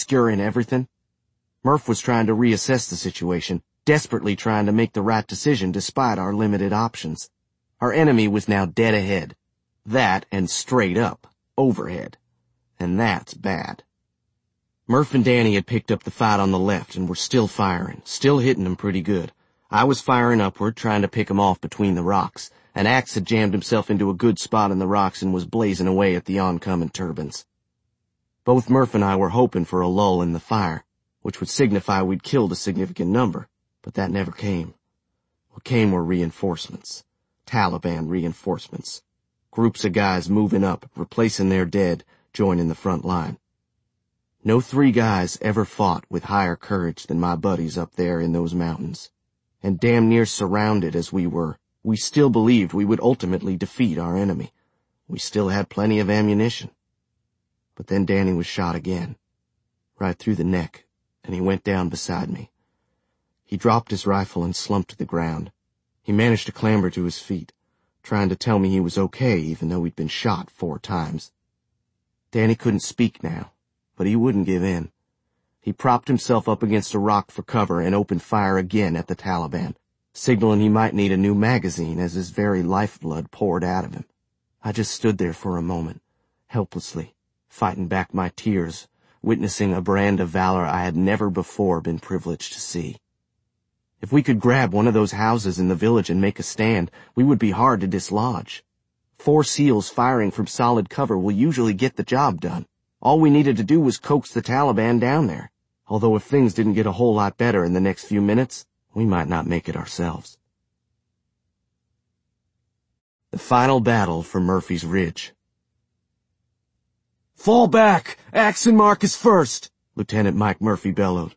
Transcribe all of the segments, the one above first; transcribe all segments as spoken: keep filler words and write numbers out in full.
obscuring everything? Murph was trying to reassess the situation, desperately trying to make the right decision despite our limited options. Our enemy was now dead ahead. That and straight up, overhead. And that's bad. Murph and Danny had picked up the fight on the left and were still firing, still hitting them pretty good. I was firing upward, trying to pick them off between the rocks, and Axe had jammed himself into a good spot in the rocks and was blazing away at the oncoming turbines. Both Murph and I were hoping for a lull in the fire, which would signify we'd killed a significant number, but that never came. What came were reinforcements. Taliban reinforcements. Groups of guys moving up, replacing their dead, joining the front line. No three guys ever fought with higher courage than my buddies up there in those mountains. And damn near surrounded as we were, we still believed we would ultimately defeat our enemy. We still had plenty of ammunition. But then Danny was shot again, right through the neck, and he went down beside me. He dropped his rifle and slumped to the ground. He managed to clamber to his feet, trying to tell me he was okay even though he'd been shot four times. Danny couldn't speak now, but he wouldn't give in. He propped himself up against a rock for cover and opened fire again at the Taliban, signaling he might need a new magazine as his very lifeblood poured out of him. I just stood there for a moment, helplessly, fighting back my tears, witnessing a brand of valor I had never before been privileged to see. If we could grab one of those houses in the village and make a stand, we would be hard to dislodge. Four SEALs firing from solid cover will usually get the job done. All we needed to do was coax the Taliban down there. Although if things didn't get a whole lot better in the next few minutes, we might not make it ourselves. The final battle for Murphy's Ridge. "Fall back! Axe and Marcus first!" Lieutenant Mike Murphy bellowed.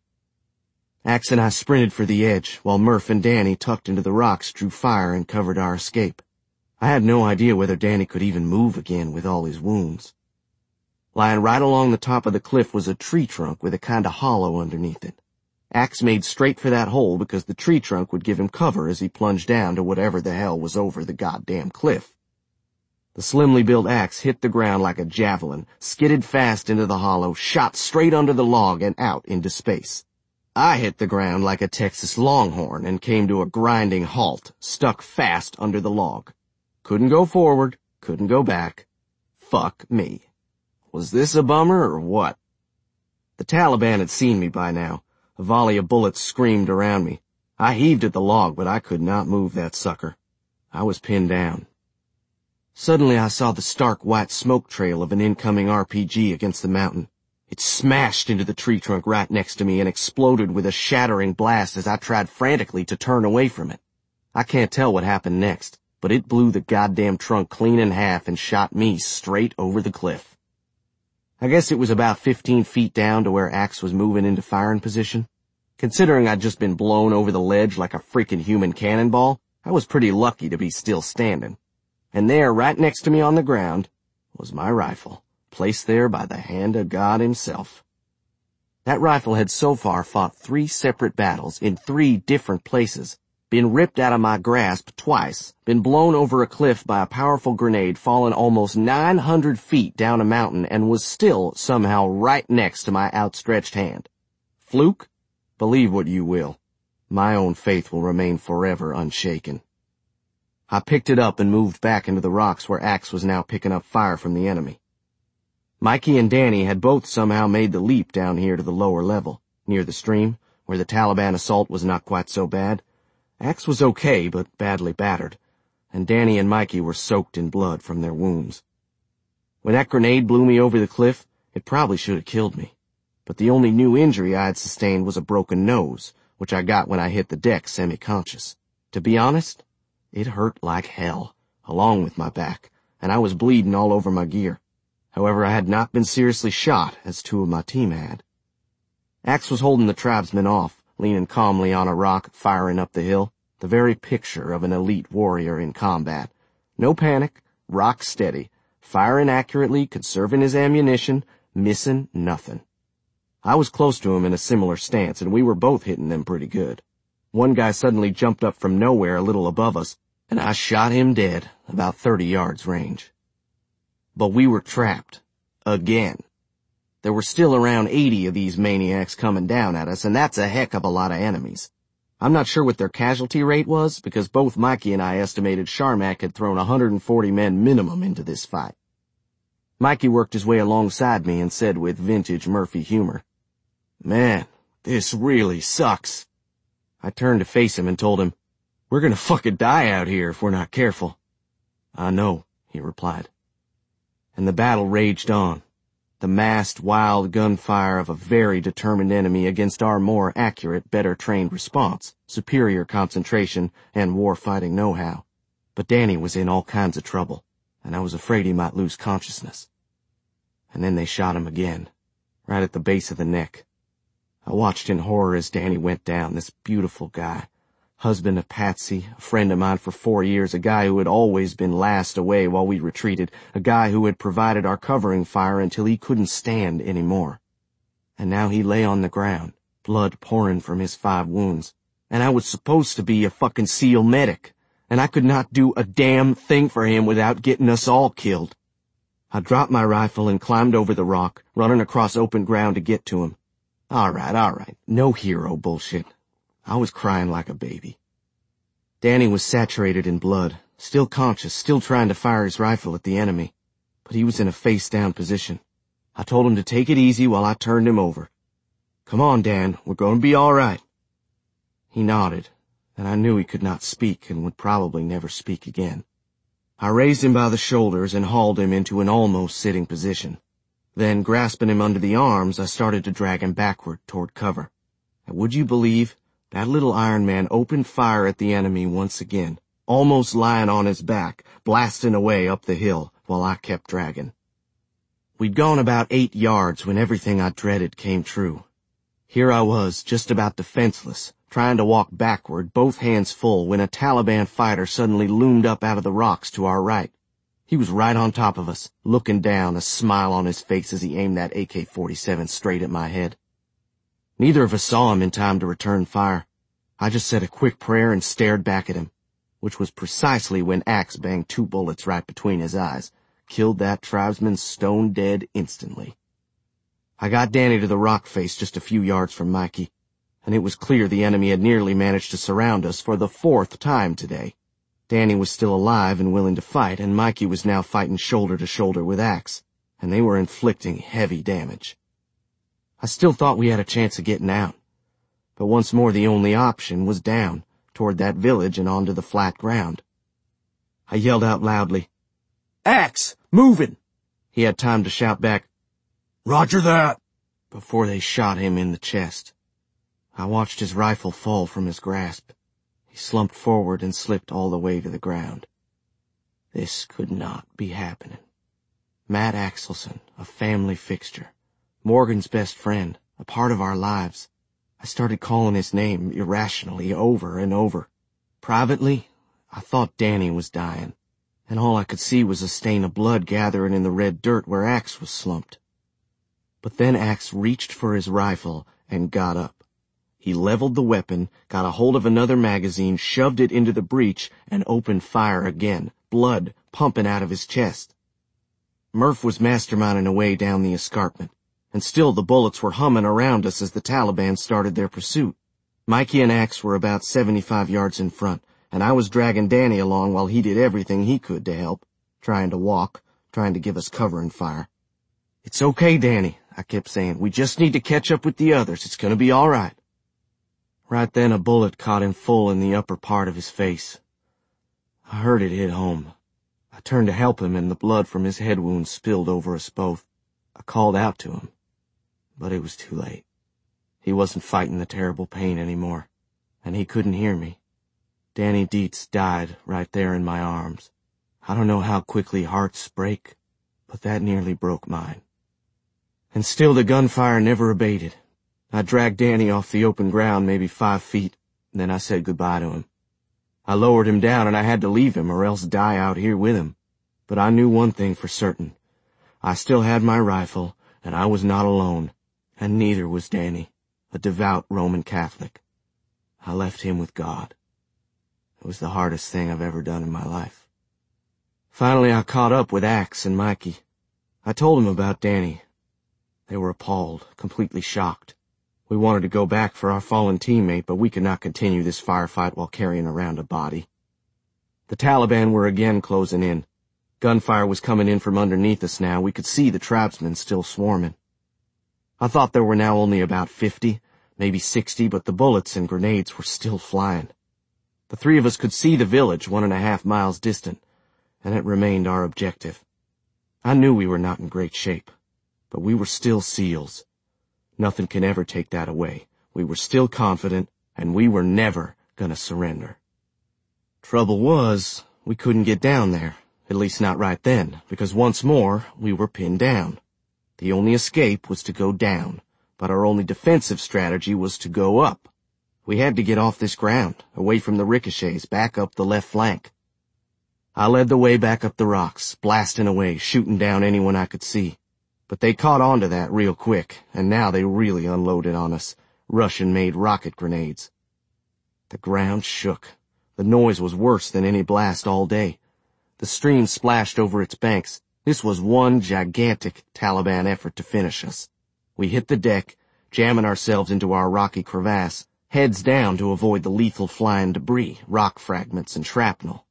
Axe and I sprinted for the edge, while Murph and Danny, tucked into the rocks, drew fire and covered our escape. I had no idea whether Danny could even move again with all his wounds. Lying right along the top of the cliff was a tree trunk with a kind of hollow underneath it. Axe made straight for that hole because the tree trunk would give him cover as he plunged down to whatever the hell was over the goddamn cliff. The slimly built axe hit the ground like a javelin, skidded fast into the hollow, shot straight under the log and out into space. I hit the ground like a Texas longhorn and came to a grinding halt, stuck fast under the log. Couldn't go forward, couldn't go back. Fuck me. Was this a bummer or what? The Taliban had seen me by now. A volley of bullets screamed around me. I heaved at the log, but I could not move that sucker. I was pinned down. Suddenly I saw the stark white smoke trail of an incoming R P G against the mountain. It smashed into the tree trunk right next to me and exploded with a shattering blast as I tried frantically to turn away from it. I can't tell what happened next, but it blew the goddamn trunk clean in half and shot me straight over the cliff. I guess it was about fifteen feet down to where Axe was moving into firing position. Considering I'd just been blown over the ledge like a freaking human cannonball, I was pretty lucky to be still standing. And there, right next to me on the ground, was my rifle, placed there by the hand of God himself. That rifle had so far fought three separate battles in three different places, been ripped out of my grasp twice, been blown over a cliff by a powerful grenade, fallen almost nine hundred feet down a mountain, and was still somehow right next to my outstretched hand. Fluke? Believe what you will. My own faith will remain forever unshaken. I picked it up and moved back into the rocks where Axe was now picking up fire from the enemy. Mikey and Danny had both somehow made the leap down here to the lower level, near the stream, where the Taliban assault was not quite so bad. Axe was okay, but badly battered, and Danny and Mikey were soaked in blood from their wounds. When that grenade blew me over the cliff, it probably should have killed me. But the only new injury I had sustained was a broken nose, which I got when I hit the deck semi-conscious. To be honest, it hurt like hell, along with my back, and I was bleeding all over my gear. However, I had not been seriously shot, as two of my team had. Axe was holding the tribesmen off, leaning calmly on a rock, firing up the hill, the very picture of an elite warrior in combat. No panic, rock steady, firing accurately, conserving his ammunition, missing nothing. I was close to him in a similar stance, and we were both hitting them pretty good. One guy suddenly jumped up from nowhere a little above us, and I shot him dead, about thirty yards range. But we were trapped. Again. There were still around eighty of these maniacs coming down at us, and that's a heck of a lot of enemies. I'm not sure what their casualty rate was, because both Mikey and I estimated Sharmak had thrown one hundred forty men minimum into this fight. Mikey worked his way alongside me and said with vintage Murphy humor, "Man, this really sucks." I turned to face him and told him, "We're gonna fucking die out here if we're not careful." "I know," he replied. And the battle raged on. The massed, wild gunfire of a very determined enemy against our more accurate, better-trained response, superior concentration, and war-fighting know-how. But Danny was in all kinds of trouble, and I was afraid he might lose consciousness. And then they shot him again, right at the base of the neck. I watched in horror as Danny went down, this beautiful guy. Husband of Patsy, a friend of mine for four years, a guy who had always been last away while we retreated, a guy who had provided our covering fire until he couldn't stand anymore. And now he lay on the ground, blood pouring from his five wounds. And I was supposed to be a fucking SEAL medic, and I could not do a damn thing for him without getting us all killed. I dropped my rifle and climbed over the rock, running across open ground to get to him. All right, all right, no hero bullshit. I was crying like a baby. Danny was saturated in blood, still conscious, still trying to fire his rifle at the enemy, but he was in a face-down position. I told him to take it easy while I turned him over. "Come on, Dan, we're going to be all right." He nodded, and I knew he could not speak and would probably never speak again. I raised him by the shoulders and hauled him into an almost sitting position. Then, grasping him under the arms, I started to drag him backward toward cover. And would you believe, that little Iron Man opened fire at the enemy once again, almost lying on his back, blasting away up the hill while I kept dragging. We'd gone about eight yards when everything I dreaded came true. Here I was, just about defenseless, trying to walk backward, both hands full, when a Taliban fighter suddenly loomed up out of the rocks to our right. He was right on top of us, looking down, a smile on his face as he aimed that A K forty-seven straight at my head. Neither of us saw him in time to return fire. I just said a quick prayer and stared back at him, which was precisely when Axe banged two bullets right between his eyes, killed that tribesman stone dead instantly. I got Danny to the rock face just a few yards from Mikey, and it was clear the enemy had nearly managed to surround us for the fourth time today. Danny was still alive and willing to fight, and Mikey was now fighting shoulder to shoulder with Axe, and they were inflicting heavy damage. I still thought we had a chance of getting out, but once more the only option was down, toward that village and onto the flat ground. I yelled out loudly, "Axe, moving!" He had time to shout back, "Roger that," before they shot him in the chest. I watched his rifle fall from his grasp. He slumped forward and slipped all the way to the ground. This could not be happening. Matt Axelson, a family fixture. Morgan's best friend, a part of our lives. I started calling his name irrationally over and over. Privately, I thought Danny was dying, and all I could see was a stain of blood gathering in the red dirt where Axe was slumped. But then Axe reached for his rifle and got up. He leveled the weapon, got a hold of another magazine, shoved it into the breech, and opened fire again, blood pumping out of his chest. Murph was masterminding a way down the escarpment, and still the bullets were humming around us as the Taliban started their pursuit. Mikey and Axe were about seventy-five yards in front, and I was dragging Danny along while he did everything he could to help, trying to walk, trying to give us cover and fire. "It's okay, Danny," I kept saying. "We just need to catch up with the others. It's gonna be all right." Right then a bullet caught him full in the upper part of his face. I heard it hit home. I turned to help him, and the blood from his head wound spilled over us both. I called out to him, but it was too late. He wasn't fighting the terrible pain anymore, and he couldn't hear me. Danny Dietz died right there in my arms. I don't know how quickly hearts break, but that nearly broke mine. And still the gunfire never abated. I dragged Danny off the open ground maybe five feet, and then I said goodbye to him. I lowered him down, and I had to leave him or else die out here with him. But I knew one thing for certain. I still had my rifle, and I was not alone, and neither was Danny, a devout Roman Catholic. I left him with God. It was the hardest thing I've ever done in my life. Finally, I caught up with Axe and Mikey. I told him about Danny. They were appalled, completely shocked. We wanted to go back for our fallen teammate, but we could not continue this firefight while carrying around a body. The Taliban were again closing in. Gunfire was coming in from underneath us now. We could see the tribesmen still swarming. I thought there were now only about fifty, maybe sixty, but the bullets and grenades were still flying. The three of us could see the village one and a half miles distant, and it remained our objective. I knew we were not in great shape, but we were still SEALs. Nothing can ever take that away. We were still confident, and we were never gonna surrender. Trouble was, we couldn't get down there, at least not right then, because once more, we were pinned down. The only escape was to go down, but our only defensive strategy was to go up. We had to get off this ground, away from the ricochets, back up the left flank. I led the way back up the rocks, blasting away, shooting down anyone I could see. But they caught on to that real quick, and now they really unloaded on us, Russian-made rocket grenades. The ground shook. The noise was worse than any blast all day. The stream splashed over its banks. This was one gigantic Taliban effort to finish us. We hit the deck, jamming ourselves into our rocky crevasse, heads down to avoid the lethal flying debris, rock fragments, and shrapnel.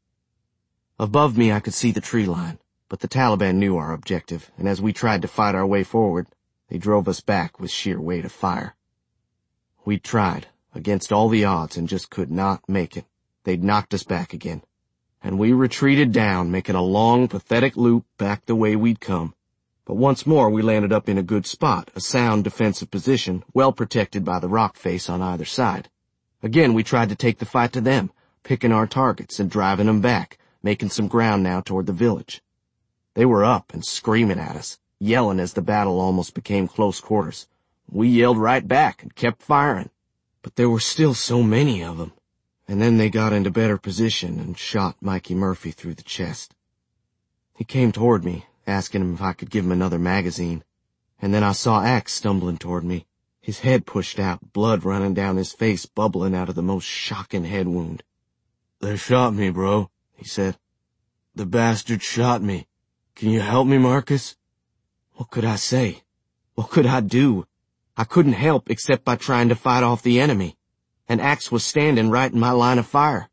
Above me I could see the tree line, but the Taliban knew our objective, and as we tried to fight our way forward, they drove us back with sheer weight of fire. We'd tried, against all the odds, and just could not make it. They'd knocked us back again, and we retreated down, making a long, pathetic loop back the way we'd come. But once more we landed up in a good spot, a sound defensive position, well protected by the rock face on either side. Again we tried to take the fight to them, picking our targets and driving them back, making some ground now toward the village. They were up and screaming at us, yelling as the battle almost became close quarters. We yelled right back and kept firing, but there were still so many of them. And then they got into better position and shot Mikey Murphy through the chest. He came toward me, asking him if I could give him another magazine, and then I saw Axe stumbling toward me, his head pushed out, blood running down his face, bubbling out of the most shocking head wound. "They shot me, bro," he said. "The bastard shot me. Can you help me, Marcus?" What could I say? What could I do? I couldn't help except by trying to fight off the enemy. And Axe was standing right in my line of fire.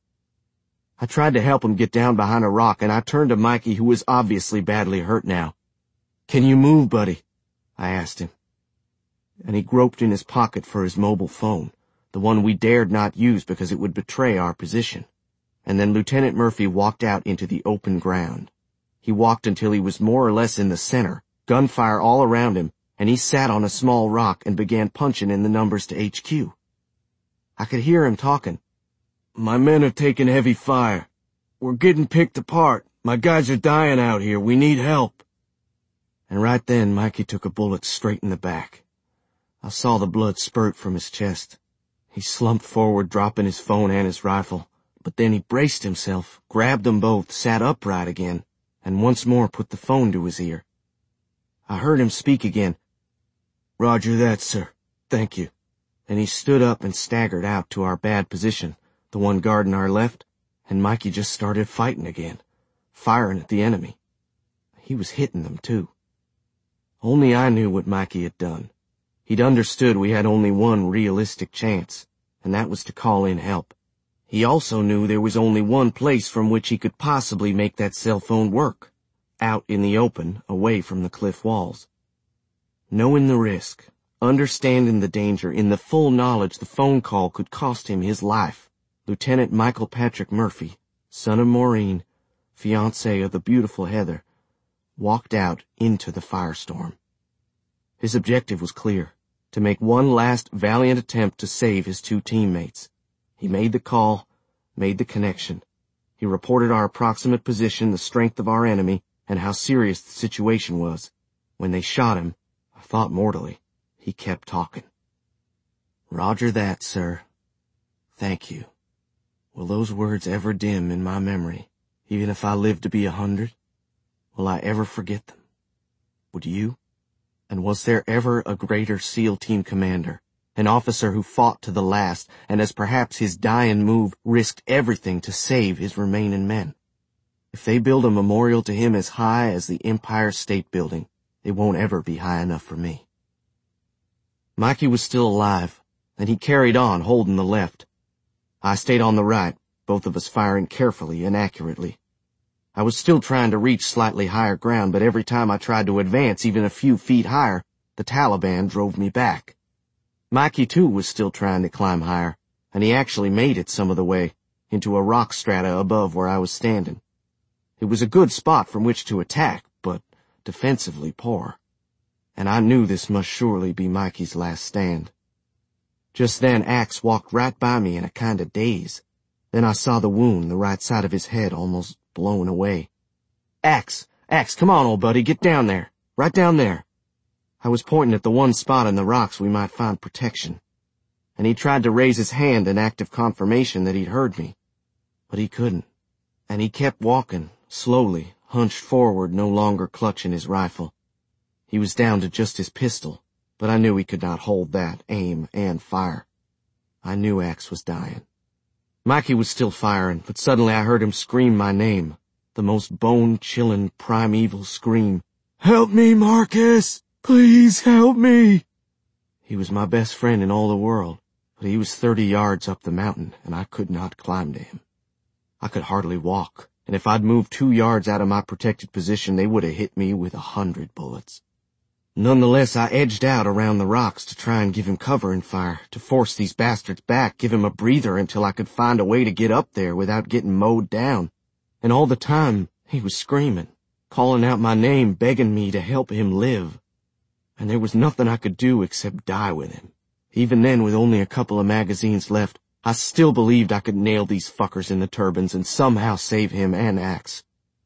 I tried to help him get down behind a rock, and I turned to Mikey, who was obviously badly hurt now. "Can you move, buddy?" I asked him. And he groped in his pocket for his mobile phone, the one we dared not use because it would betray our position. And then Lieutenant Murphy walked out into the open ground. He walked until he was more or less in the center, gunfire all around him, and he sat on a small rock and began punching in the numbers to H Q. I could hear him talking. "My men are taking heavy fire. We're getting picked apart. My guys are dying out here. We need help." And right then, Mikey took a bullet straight in the back. I saw the blood spurt from his chest. He slumped forward, dropping his phone and his rifle. But then he braced himself, grabbed them both, sat upright again, and once more put the phone to his ear. I heard him speak again. "Roger that, sir. Thank you." And he stood up and staggered out to our bad position, the one guarding our left, and Mikey just started fighting again, firing at the enemy. He was hitting them, too. Only I knew what Mikey had done. He'd understood we had only one realistic chance, and that was to call in help. He also knew there was only one place from which he could possibly make that cell phone work, out in the open, away from the cliff walls. Knowing the risk, understanding the danger, in the full knowledge the phone call could cost him his life, Lieutenant Michael Patrick Murphy, son of Maureen, fiancé of the beautiful Heather, walked out into the firestorm. His objective was clear, to make one last valiant attempt to save his two teammates. He made the call, made the connection. He reported our approximate position, the strength of our enemy, and how serious the situation was. When they shot him, I thought mortally, he kept talking. "Roger that, sir. Thank you." Will those words ever dim in my memory, even if I live to be a hundred? Will I ever forget them? Would you? And was there ever a greater SEAL team commander, an officer who fought to the last, and as perhaps his dying move risked everything to save his remaining men? If they build a memorial to him as high as the Empire State Building, it won't ever be high enough for me. Mikey was still alive, and he carried on, holding the left. I stayed on the right, both of us firing carefully and accurately. I was still trying to reach slightly higher ground, but every time I tried to advance even a few feet higher, the Taliban drove me back. Mikey, too, was still trying to climb higher, and he actually made it some of the way, into a rock strata above where I was standing. It was a good spot from which to attack, but defensively poor. And I knew this must surely be Mikey's last stand. Just then, Axe walked right by me in a kind of daze. Then I saw the wound, the right side of his head almost blown away. Axe! Axe, come on, old buddy, get down there. Right down there. I was pointing at the one spot in the rocks we might find protection. And he tried to raise his hand in act of confirmation that he'd heard me. But he couldn't. And he kept walking, slowly, hunched forward, no longer clutching his rifle. He was down to just his pistol, but I knew he could not hold that, aim, and fire. I knew Axe was dying. Mikey was still firing, but suddenly I heard him scream my name, the most bone-chilling, primeval scream. "Help me, Marcus! Please help me!" He was my best friend in all the world, but he was thirty yards up the mountain, and I could not climb to him. I could hardly walk, and if I'd moved two yards out of my protected position, they would have hit me with a hundred bullets. Nonetheless, I edged out around the rocks to try and give him cover and fire, to force these bastards back, give him a breather until I could find a way to get up there without getting mowed down. And all the time, he was screaming, calling out my name, begging me to help him live. And there was nothing I could do except die with him. Even then, with only a couple of magazines left, I still believed I could nail these fuckers in the turbans and somehow save him and Axe.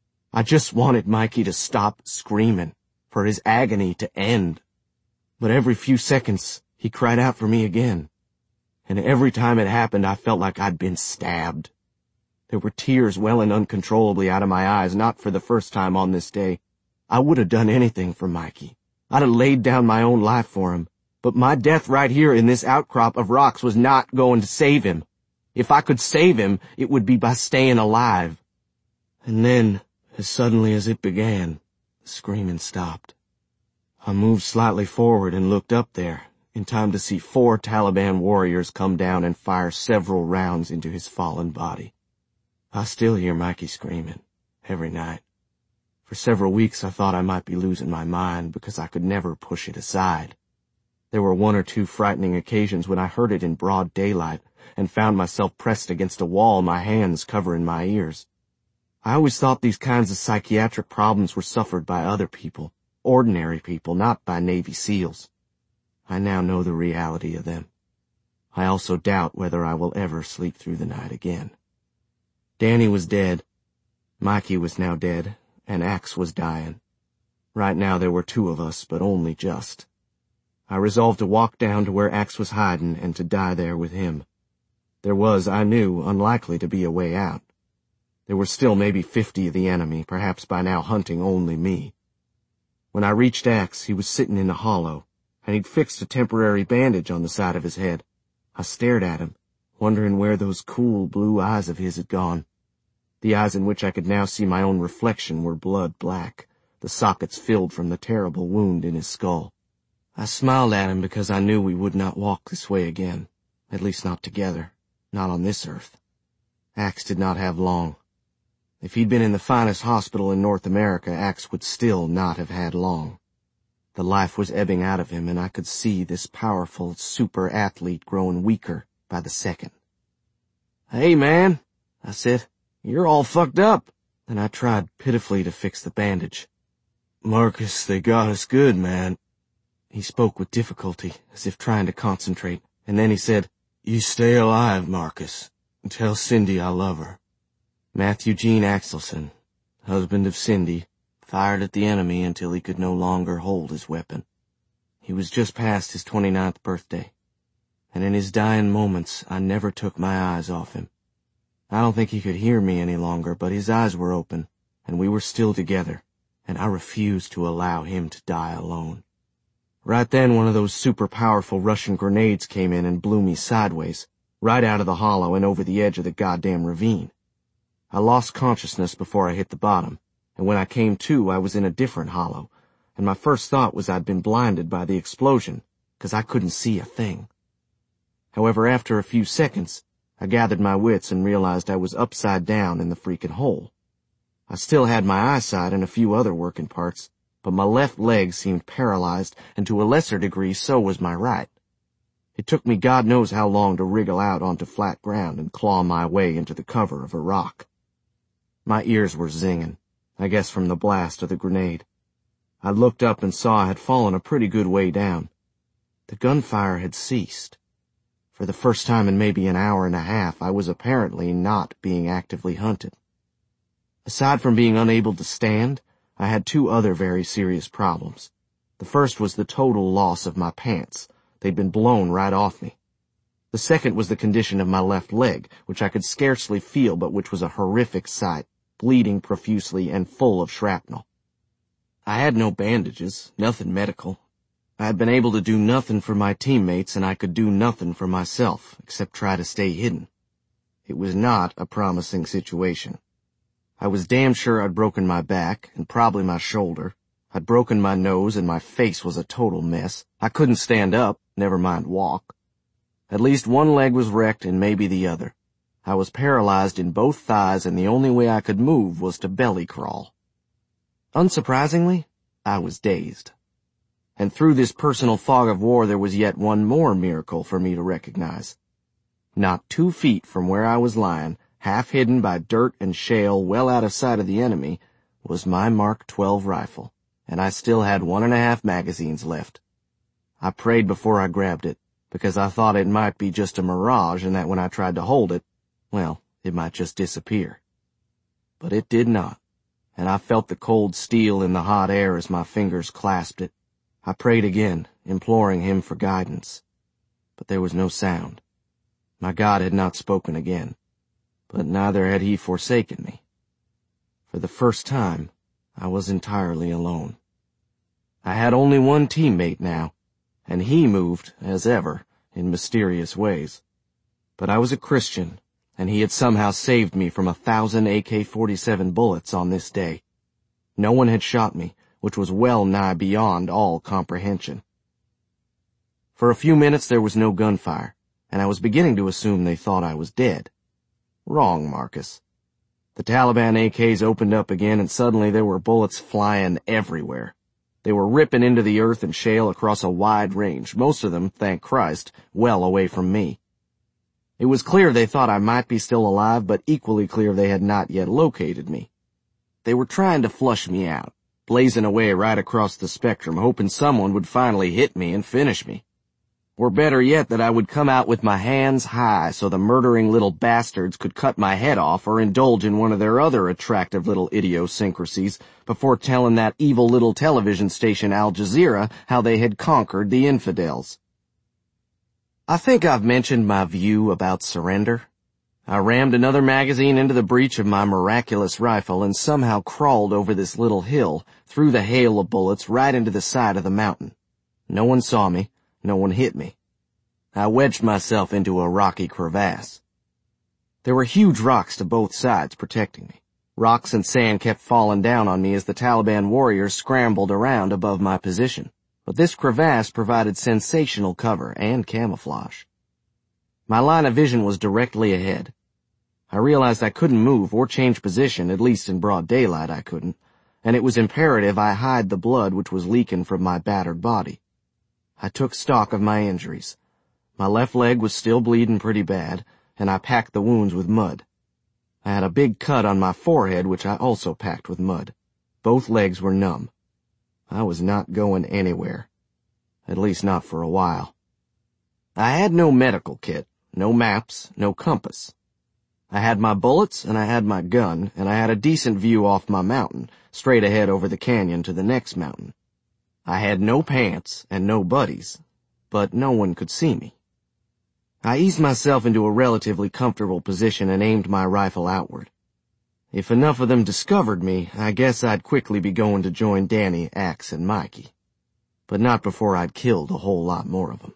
I just wanted Mikey to stop screaming, for his agony to end. But every few seconds, he cried out for me again. And every time it happened, I felt like I'd been stabbed. There were tears welling uncontrollably out of my eyes, not for the first time on this day. I would have done anything for Mikey. I'd have laid down my own life for him. But my death right here in this outcrop of rocks was not going to save him. If I could save him, it would be by staying alive. And then, as suddenly as it began, the screaming stopped. I moved slightly forward and looked up there, in time to see four Taliban warriors come down and fire several rounds into his fallen body. I still hear Mikey screaming, every night. For several weeks I thought I might be losing my mind because I could never push it aside. There were one or two frightening occasions when I heard it in broad daylight and found myself pressed against a wall, my hands covering my ears. I always thought these kinds of psychiatric problems were suffered by other people, ordinary people, not by Navy SEALs. I now know the reality of them. I also doubt whether I will ever sleep through the night again. Danny was dead. Mikey was now dead, and Axe was dying. Right now there were two of us, but only just. I resolved to walk down to where Axe was hiding and to die there with him. There was, I knew, unlikely to be a way out. There were still maybe fifty of the enemy, perhaps by now hunting only me. When I reached Axe, he was sitting in a hollow, and he'd fixed a temporary bandage on the side of his head. I stared at him, wondering where those cool blue eyes of his had gone. The eyes in which I could now see my own reflection were blood black, the sockets filled from the terrible wound in his skull. I smiled at him because I knew we would not walk this way again, at least not together, not on this earth. Axe did not have long. If he'd been in the finest hospital in North America, Axe would still not have had long. The life was ebbing out of him, and I could see this powerful super athlete growing weaker by the second. "Hey, man," I said, "you're all fucked up." And I tried pitifully to fix the bandage. "Marcus, they got us good, man." He spoke with difficulty, as if trying to concentrate, and then he said, "You stay alive, Marcus, and tell Cindy I love her." Matthew Gene Axelson, husband of Cindy, fired at the enemy until he could no longer hold his weapon. He was just past his twenty-ninth birthday, and in his dying moments I never took my eyes off him. I don't think he could hear me any longer, but his eyes were open, and we were still together, and I refused to allow him to die alone. Right then, one of those super-powerful Russian grenades came in and blew me sideways, right out of the hollow and over the edge of the goddamn ravine. I lost consciousness before I hit the bottom, and when I came to, I was in a different hollow, and my first thought was I'd been blinded by the explosion, because I couldn't see a thing. However, after a few seconds, I gathered my wits and realized I was upside down in the freaking hole. I still had my eyesight and a few other working parts, but my left leg seemed paralyzed, and to a lesser degree so was my right. It took me God knows how long to wriggle out onto flat ground and claw my way into the cover of a rock. My ears were zinging, I guess from the blast of the grenade. I looked up and saw I had fallen a pretty good way down. The gunfire had ceased. For the first time in maybe an hour and a half, I was apparently not being actively hunted. Aside from being unable to stand, I had two other very serious problems. The first was the total loss of my pants. They'd been blown right off me. The second was the condition of my left leg, which I could scarcely feel but which was a horrific sight, bleeding profusely and full of shrapnel. I had no bandages, nothing medical. I had been able to do nothing for my teammates, and I could do nothing for myself, except try to stay hidden. It was not a promising situation. I was damn sure I'd broken my back, and probably my shoulder. I'd broken my nose, and my face was a total mess. I couldn't stand up, never mind walk. At least one leg was wrecked, and maybe the other. I was paralyzed in both thighs, and the only way I could move was to belly crawl. Unsurprisingly, I was dazed. And through this personal fog of war there was yet one more miracle for me to recognize. Not two feet from where I was lying, half hidden by dirt and shale well out of sight of the enemy, was my Mark twelve rifle, and I still had one and a half magazines left. I prayed before I grabbed it, because I thought it might be just a mirage and that when I tried to hold it, well, it might just disappear. But it did not, and I felt the cold steel in the hot air as my fingers clasped it. I prayed again, imploring him for guidance. But there was no sound. My God had not spoken again, but neither had he forsaken me. For the first time, I was entirely alone. I had only one teammate now, and he moved, as ever, in mysterious ways. But I was a Christian, and he had somehow saved me from a thousand A K forty-seven bullets on this day. No one had shot me, which was well nigh beyond all comprehension. For a few minutes there was no gunfire, and I was beginning to assume they thought I was dead. Wrong, Marcus. The Taliban A Ks opened up again, and suddenly there were bullets flying everywhere. They were ripping into the earth and shale across a wide range, most of them, thank Christ, well away from me. It was clear they thought I might be still alive, but equally clear they had not yet located me. They were trying to flush me out, blazing away right across the spectrum, hoping someone would finally hit me and finish me. Or better yet, that I would come out with my hands high so the murdering little bastards could cut my head off or indulge in one of their other attractive little idiosyncrasies before telling that evil little television station Al Jazeera how they had conquered the infidels. I think I've mentioned my view about surrender. I rammed another magazine into the breech of my miraculous rifle and somehow crawled over this little hill, through the hail of bullets, right into the side of the mountain. No one saw me. No one hit me. I wedged myself into a rocky crevasse. There were huge rocks to both sides protecting me. Rocks and sand kept falling down on me as the Taliban warriors scrambled around above my position. But this crevasse provided sensational cover and camouflage. My line of vision was directly ahead. I realized I couldn't move or change position, at least in broad daylight I couldn't, and it was imperative I hide the blood which was leaking from my battered body. I took stock of my injuries. My left leg was still bleeding pretty bad, and I packed the wounds with mud. I had a big cut on my forehead, which I also packed with mud. Both legs were numb. I was not going anywhere. At least not for a while. I had no medical kit, no maps, no compass. I had my bullets, and I had my gun, and I had a decent view off my mountain, straight ahead over the canyon to the next mountain. I had no pants and no buddies, but no one could see me. I eased myself into a relatively comfortable position and aimed my rifle outward. If enough of them discovered me, I guess I'd quickly be going to join Danny, Axe, and Mikey. But not before I'd killed a whole lot more of them.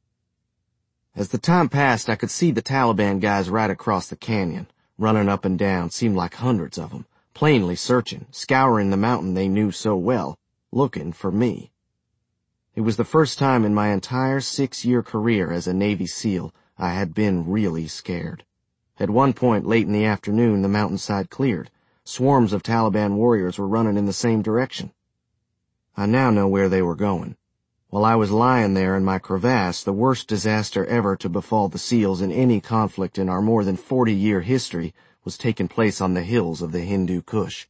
As the time passed, I could see the Taliban guys right across the canyon, running up and down, seemed like hundreds of them, plainly searching, scouring the mountain they knew so well, looking for me. It was the first time in my entire six-year career as a Navy SEAL I had been really scared. At one point late in the afternoon, the mountainside cleared. Swarms of Taliban warriors were running in the same direction. I now know where they were going. While I was lying there in my crevasse, the worst disaster ever to befall the SEALs in any conflict in our more than forty-year history was taking place on the hills of the Hindu Kush.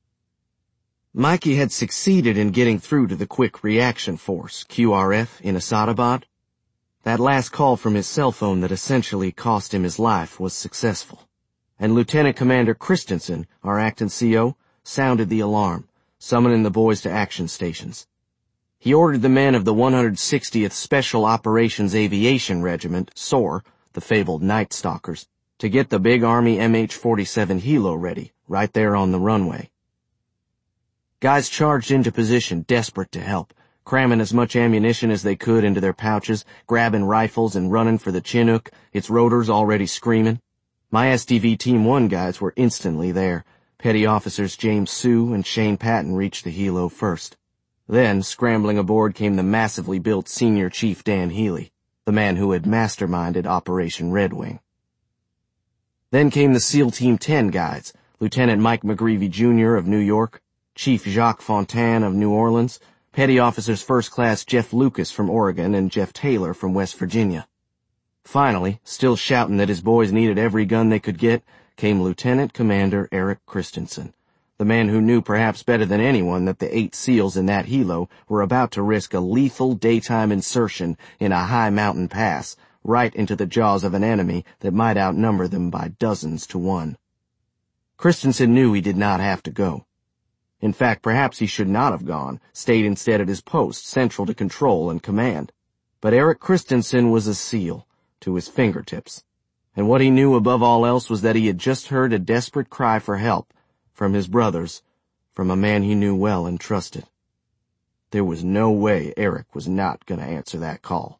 Mikey had succeeded in getting through to the Quick Reaction Force, Q R F, in Asadabad. That last call from his cell phone that essentially cost him his life was successful, and Lieutenant Commander Christensen, our acting C O, sounded the alarm, summoning the boys to action stations. He ordered the men of the one hundred sixtieth Special Operations Aviation Regiment, S O R, the fabled Night Stalkers, to get the big Army M H forty-seven Helo ready, right there on the runway. Guys charged into position, desperate to help, cramming as much ammunition as they could into their pouches, grabbing rifles and running for the Chinook, its rotors already screaming. My S D V Team one guys were instantly there. Petty Officers James Sue and Shane Patton reached the Helo first. Then, scrambling aboard, came the massively built Senior Chief Dan Healy, the man who had masterminded Operation Red Wing. Then came the SEAL Team ten guys, Lieutenant Mike McGreevy Junior of New York, Chief Jacques Fontaine of New Orleans, Petty Officers First Class Jeff Lucas from Oregon and Jeff Taylor from West Virginia. Finally, still shouting that his boys needed every gun they could get, came Lieutenant Commander Eric Christensen, the man who knew perhaps better than anyone that the eight SEALs in that helo were about to risk a lethal daytime insertion in a high mountain pass, right into the jaws of an enemy that might outnumber them by dozens to one. Christensen knew he did not have to go. In fact, perhaps he should not have gone, stayed instead at his post, central to control and command. But Eric Christensen was a SEAL, to his fingertips. And what he knew above all else was that he had just heard a desperate cry for help, from his brothers, from a man he knew well and trusted. There was no way Eric was not going to answer that call.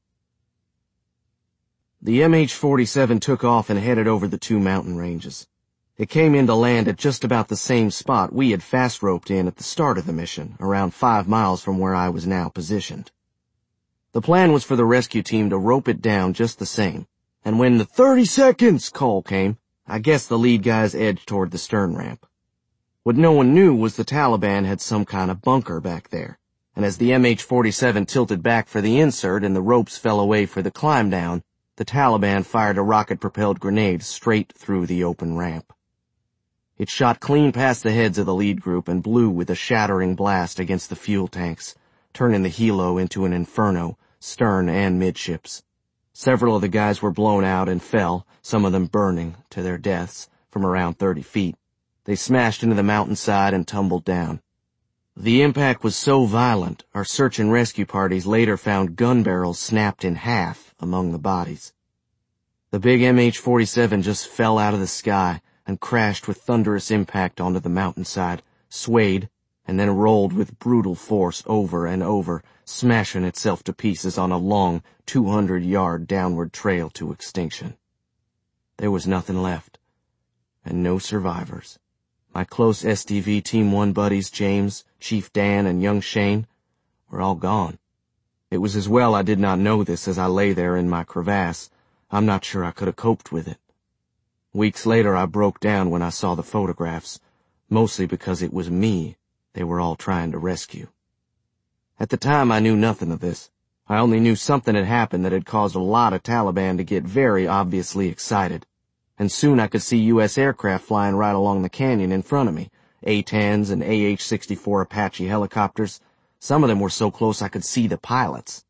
The M H forty-seven took off and headed over the two mountain ranges. It came in to land at just about the same spot we had fast-roped in at the start of the mission, around five miles from where I was now positioned. The plan was for the rescue team to rope it down just the same, and when the thirty seconds call came, I guess the lead guys edged toward the stern ramp. What no one knew was the Taliban had some kind of bunker back there, and as the M H forty-seven tilted back for the insert and the ropes fell away for the climb down, the Taliban fired a rocket-propelled grenade straight through the open ramp. It shot clean past the heads of the lead group and blew with a shattering blast against the fuel tanks, turning the helo into an inferno, stern and midships. Several of the guys were blown out and fell, some of them burning to their deaths, from around thirty feet. They smashed into the mountainside and tumbled down. The impact was so violent, our search and rescue parties later found gun barrels snapped in half among the bodies. The big M H forty-seven just fell out of the sky and crashed with thunderous impact onto the mountainside, swayed, and then rolled with brutal force over and over, smashing itself to pieces on a long, two hundred yard downward trail to extinction. There was nothing left, and no survivors. My close S D V Team one buddies, James, Chief Dan, and young Shane, were all gone. It was as well I did not know this as I lay there in my crevasse. I'm not sure I could have coped with it. Weeks later I broke down when I saw the photographs, mostly because it was me they were all trying to rescue. At the time I knew nothing of this. I only knew something had happened that had caused a lot of Taliban to get very obviously excited. And soon I could see U S aircraft flying right along the canyon in front of me, A tens and A H sixty-four Apache helicopters. Some of them were so close I could see the pilots.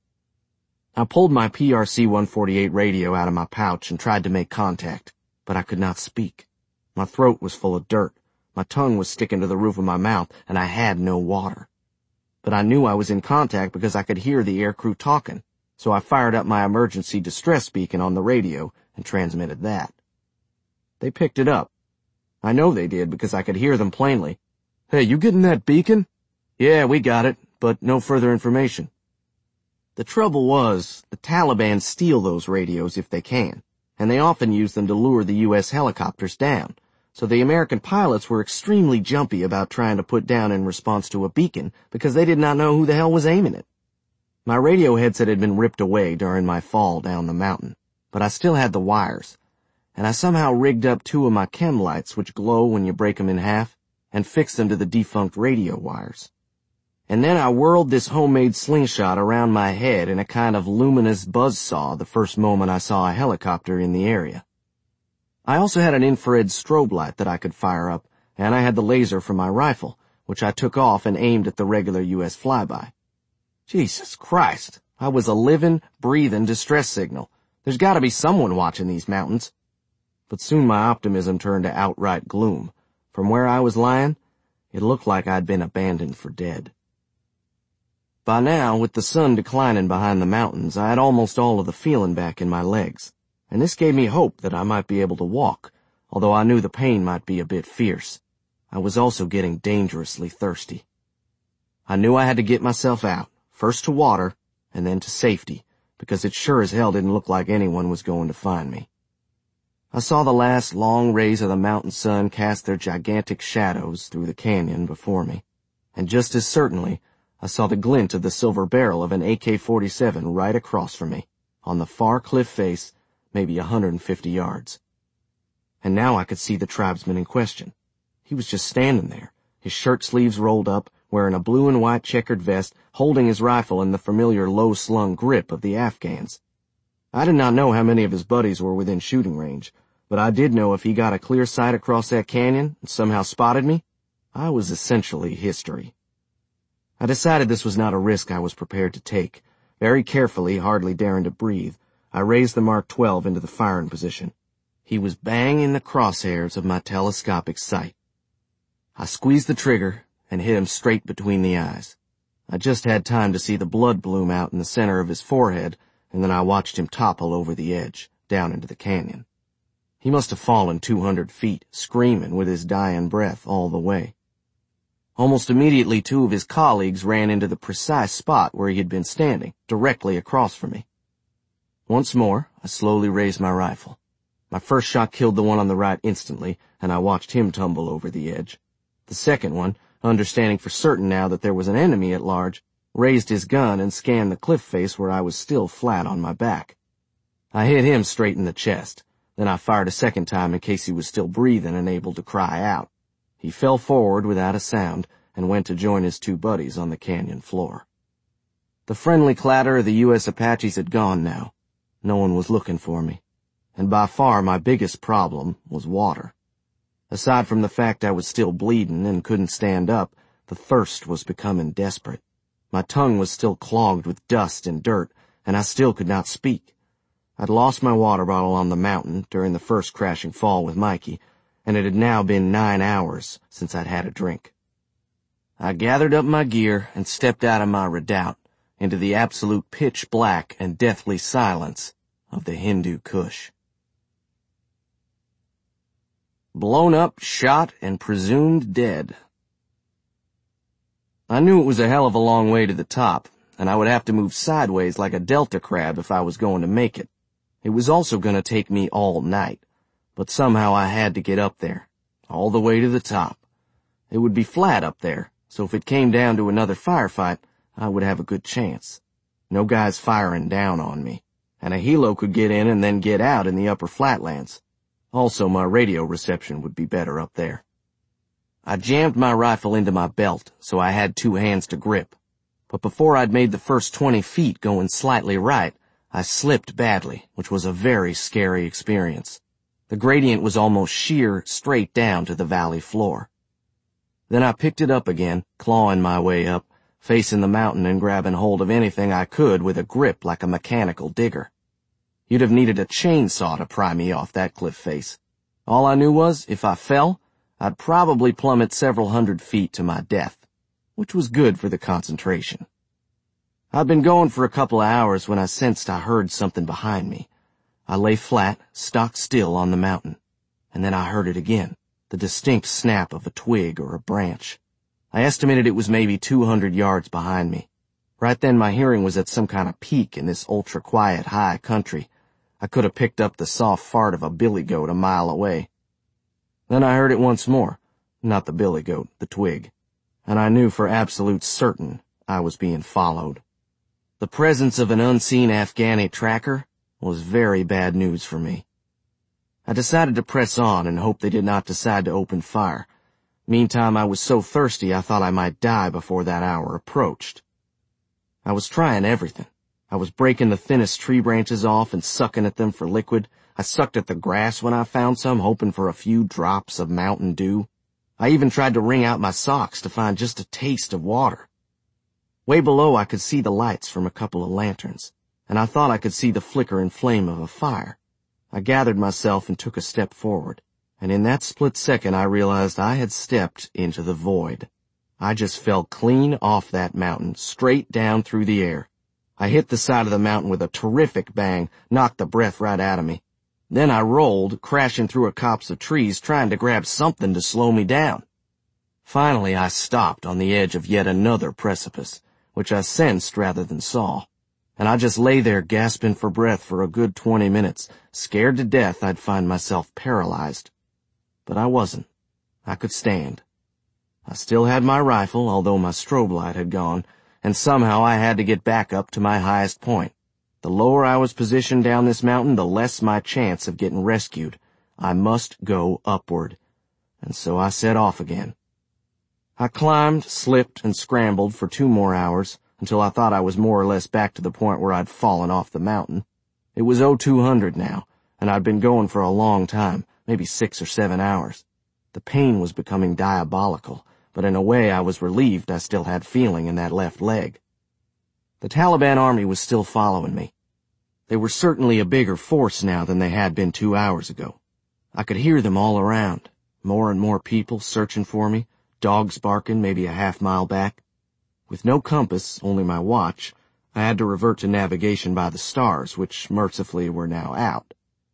I pulled my P R C one forty-eight radio out of my pouch and tried to make contact, but I could not speak. My throat was full of dirt, my tongue was sticking to the roof of my mouth, and I had no water. But I knew I was in contact because I could hear the aircrew talking, so I fired up my emergency distress beacon on the radio and transmitted that. They picked it up. I know they did because I could hear them plainly. "Hey, you getting that beacon?" "Yeah, we got it, but no further information." The trouble was, the Taliban steal those radios if they can, and they often use them to lure the U S helicopters down, so the American pilots were extremely jumpy about trying to put down in response to a beacon because they did not know who the hell was aiming it. My radio headset had been ripped away during my fall down the mountain, but I still had the wires, and I somehow rigged up two of my chem lights which glow when you break them in half, and fixed them to the defunct radio wires. And then I whirled this homemade slingshot around my head in a kind of luminous buzzsaw the first moment I saw a helicopter in the area. I also had an infrared strobe light that I could fire up, and I had the laser from my rifle, which I took off and aimed at the regular U S flyby. Jesus Christ, I was a living, breathing distress signal. There's got to be someone watching these mountains. But soon my optimism turned to outright gloom. From where I was lying, it looked like I'd been abandoned for dead. By now, with the sun declining behind the mountains, I had almost all of the feeling back in my legs, and this gave me hope that I might be able to walk, although I knew the pain might be a bit fierce. I was also getting dangerously thirsty. I knew I had to get myself out, first to water, and then to safety, because it sure as hell didn't look like anyone was going to find me. I saw the last long rays of the mountain sun cast their gigantic shadows through the canyon before me, and just as certainly, I saw the glint of the silver barrel of an A K forty-seven right across from me, on the far cliff face, maybe a hundred and fifty yards. And now I could see the tribesman in question. He was just standing there, his shirt sleeves rolled up, wearing a blue and white checkered vest, holding his rifle in the familiar low-slung grip of the Afghans. I did not know how many of his buddies were within shooting range, but I did know if he got a clear sight across that canyon and somehow spotted me, I was essentially history. I decided this was not a risk I was prepared to take. Very carefully, hardly daring to breathe, I raised the Mark twelve into the firing position. He was bang in the crosshairs of my telescopic sight. I squeezed the trigger and hit him straight between the eyes. I just had time to see the blood bloom out in the center of his forehead, and then I watched him topple over the edge, down into the canyon. He must have fallen two hundred feet, screaming with his dying breath all the way. Almost immediately, two of his colleagues ran into the precise spot where he had been standing, directly across from me. Once more, I slowly raised my rifle. My first shot killed the one on the right instantly, and I watched him tumble over the edge. The second one, understanding for certain now that there was an enemy at large, raised his gun and scanned the cliff face where I was still flat on my back. I hit him straight in the chest. Then I fired a second time in case he was still breathing and able to cry out. He fell forward without a sound and went to join his two buddies on the canyon floor. The friendly clatter of the U S Apaches had gone now. No one was looking for me. And by far my biggest problem was water. Aside from the fact I was still bleeding and couldn't stand up, the thirst was becoming desperate. My tongue was still clogged with dust and dirt, and I still could not speak. I'd lost my water bottle on the mountain during the first crashing fall with Mikey, and it had now been nine hours since I'd had a drink. I gathered up my gear and stepped out of my redoubt into the absolute pitch black and deathly silence of the Hindu Kush. Blown up, shot, and presumed dead. I knew it was a hell of a long way to the top, and I would have to move sideways like a delta crab if I was going to make it. It was also going to take me all night. But somehow I had to get up there, all the way to the top. It would be flat up there, so if it came down to another firefight, I would have a good chance. No guys firing down on me, and a helo could get in and then get out in the upper flatlands. Also, my radio reception would be better up there. I jammed my rifle into my belt, so I had two hands to grip. But before I'd made the first twenty feet going slightly right, I slipped badly, which was a very scary experience. The gradient was almost sheer straight down to the valley floor. Then I picked it up again, clawing my way up, facing the mountain and grabbing hold of anything I could with a grip like a mechanical digger. You'd have needed a chainsaw to pry me off that cliff face. All I knew was, if I fell, I'd probably plummet several hundred feet to my death, which was good for the concentration. I'd been going for a couple of hours when I sensed I heard something behind me. I lay flat, stock still on the mountain, and then I heard it again, the distinct snap of a twig or a branch. I estimated it was maybe two hundred yards behind me. Right then my hearing was at some kind of peak in this ultra-quiet high country. I could have picked up the soft fart of a billy goat a mile away. Then I heard it once more, not the billy goat, the twig, and I knew for absolute certain I was being followed. The presence of an unseen Afghani tracker was very bad news for me. I decided to press on and hope they did not decide to open fire. Meantime, I was so thirsty I thought I might die before that hour approached. I was trying everything. I was breaking the thinnest tree branches off and sucking at them for liquid. I sucked at the grass when I found some, hoping for a few drops of Mountain Dew. I even tried to wring out my socks to find just a taste of water. Way below I could see the lights from a couple of lanterns, and I thought I could see the flicker and flame of a fire. I gathered myself and took a step forward, and in that split second I realized I had stepped into the void. I just fell clean off that mountain, straight down through the air. I hit the side of the mountain with a terrific bang, knocked the breath right out of me. Then I rolled, crashing through a copse of trees, trying to grab something to slow me down. Finally, I stopped on the edge of yet another precipice, which I sensed rather than saw, and I just lay there gasping for breath for a good twenty minutes, scared to death I'd find myself paralyzed. But I wasn't. I could stand. I still had my rifle, although my strobe light had gone, and somehow I had to get back up to my highest point. The lower I was positioned down this mountain, the less my chance of getting rescued. I must go upward. And so I set off again. I climbed, slipped, and scrambled for two more hours, until I thought I was more or less back to the point where I'd fallen off the mountain. It was oh two hundred now, and I'd been going for a long time, maybe six or seven hours. The pain was becoming diabolical, but in a way I was relieved I still had feeling in that left leg. The Taliban army was still following me. They were certainly a bigger force now than they had been two hours ago. I could hear them all around, more and more people searching for me, dogs barking maybe a half mile back. With no compass, only my watch, I had to revert to navigation by the stars, which mercifully were now out.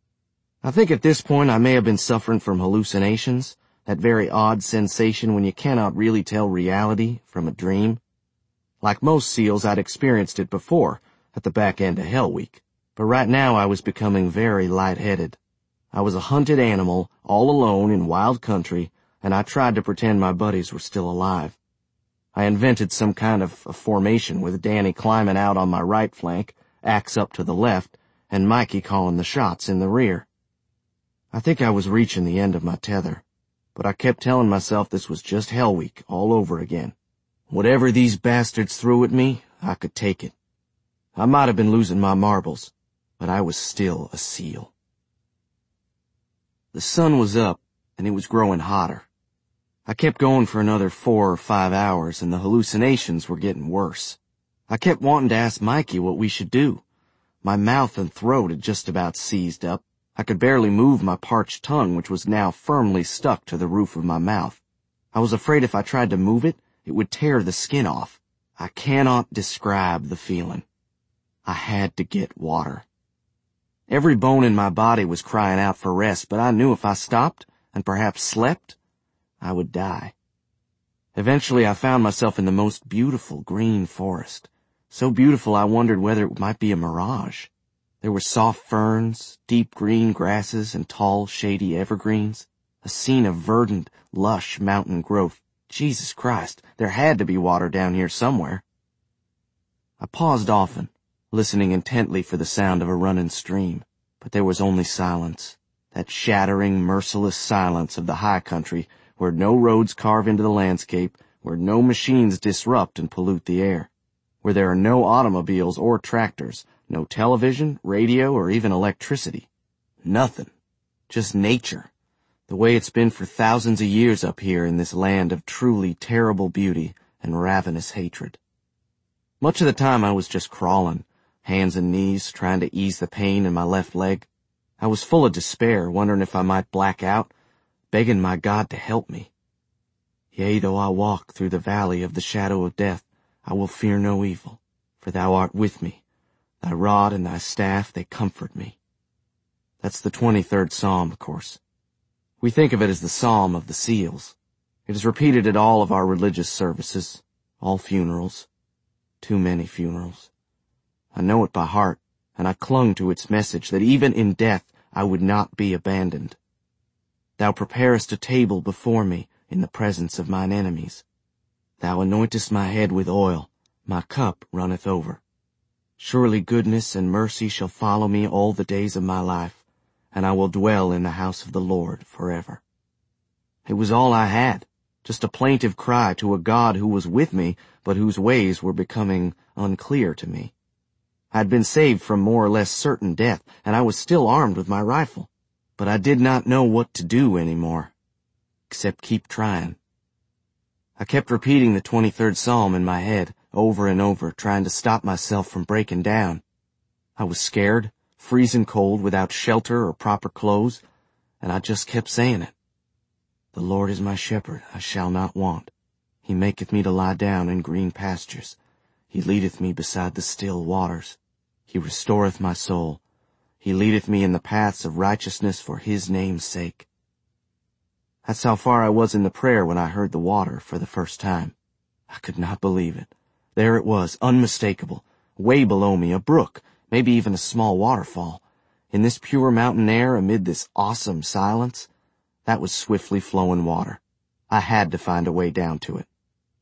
I think at this point I may have been suffering from hallucinations, that very odd sensation when you cannot really tell reality from a dream. Like most SEALs, I'd experienced it before, at the back end of Hell Week, but right now I was becoming very lightheaded. I was a hunted animal, all alone in wild country, and I tried to pretend my buddies were still alive. I invented some kind of a formation with Danny climbing out on my right flank, Axe up to the left, and Mikey calling the shots in the rear. I think I was reaching the end of my tether, but I kept telling myself this was just Hell Week all over again. Whatever these bastards threw at me, I could take it. I might have been losing my marbles, but I was still a SEAL. The sun was up, and it was growing hotter. I kept going for another four or five hours, and the hallucinations were getting worse. I kept wanting to ask Mikey what we should do. My mouth and throat had just about seized up. I could barely move my parched tongue, which was now firmly stuck to the roof of my mouth. I was afraid if I tried to move it, it would tear the skin off. I cannot describe the feeling. I had to get water. Every bone in my body was crying out for rest, but I knew if I stopped, and perhaps slept, I would die. Eventually I found myself in the most beautiful green forest. So beautiful I wondered whether it might be a mirage. There were soft ferns, deep green grasses, and tall, shady evergreens. A scene of verdant, lush mountain growth. Jesus Christ, there had to be water down here somewhere. I paused often, listening intently for the sound of a running stream, but there was only silence, that shattering, merciless silence of the high country where no roads carve into the landscape, where no machines disrupt and pollute the air, where there are no automobiles or tractors, no television, radio, or even electricity. Nothing. Just nature. The way it's been for thousands of years up here in this land of truly terrible beauty and ravenous hatred. Much of the time I was just crawling, hands and knees, trying to ease the pain in my left leg. I was full of despair, wondering if I might black out, begging my God to help me. Yea, though I walk through the valley of the shadow of death, I will fear no evil, for thou art with me. Thy rod and thy staff, they comfort me. That's the twenty-third Psalm, of course. We think of it as the Psalm of the SEALs. It is repeated at all of our religious services, all funerals. Too many funerals. I know it by heart, and I clung to its message that even in death I would not be abandoned. Thou preparest a table before me in the presence of mine enemies. Thou anointest my head with oil, my cup runneth over. Surely goodness and mercy shall follow me all the days of my life, and I will dwell in the house of the Lord forever. It was all I had, just a plaintive cry to a God who was with me, but whose ways were becoming unclear to me. I had been saved from more or less certain death, and I was still armed with my rifle, but I did not know what to do anymore, except keep trying. I kept repeating the twenty-third Psalm in my head, over and over, trying to stop myself from breaking down. I was scared, freezing cold, without shelter or proper clothes, and I just kept saying it. The Lord is my shepherd, I shall not want. He maketh me to lie down in green pastures. He leadeth me beside the still waters. He restoreth my soul. He leadeth me in the paths of righteousness for his name's sake. That's how far I was in the prayer when I heard the water for the first time. I could not believe it. There it was, unmistakable, way below me, a brook, maybe even a small waterfall. In this pure mountain air, amid this awesome silence, that was swiftly flowing water. I had to find a way down to it.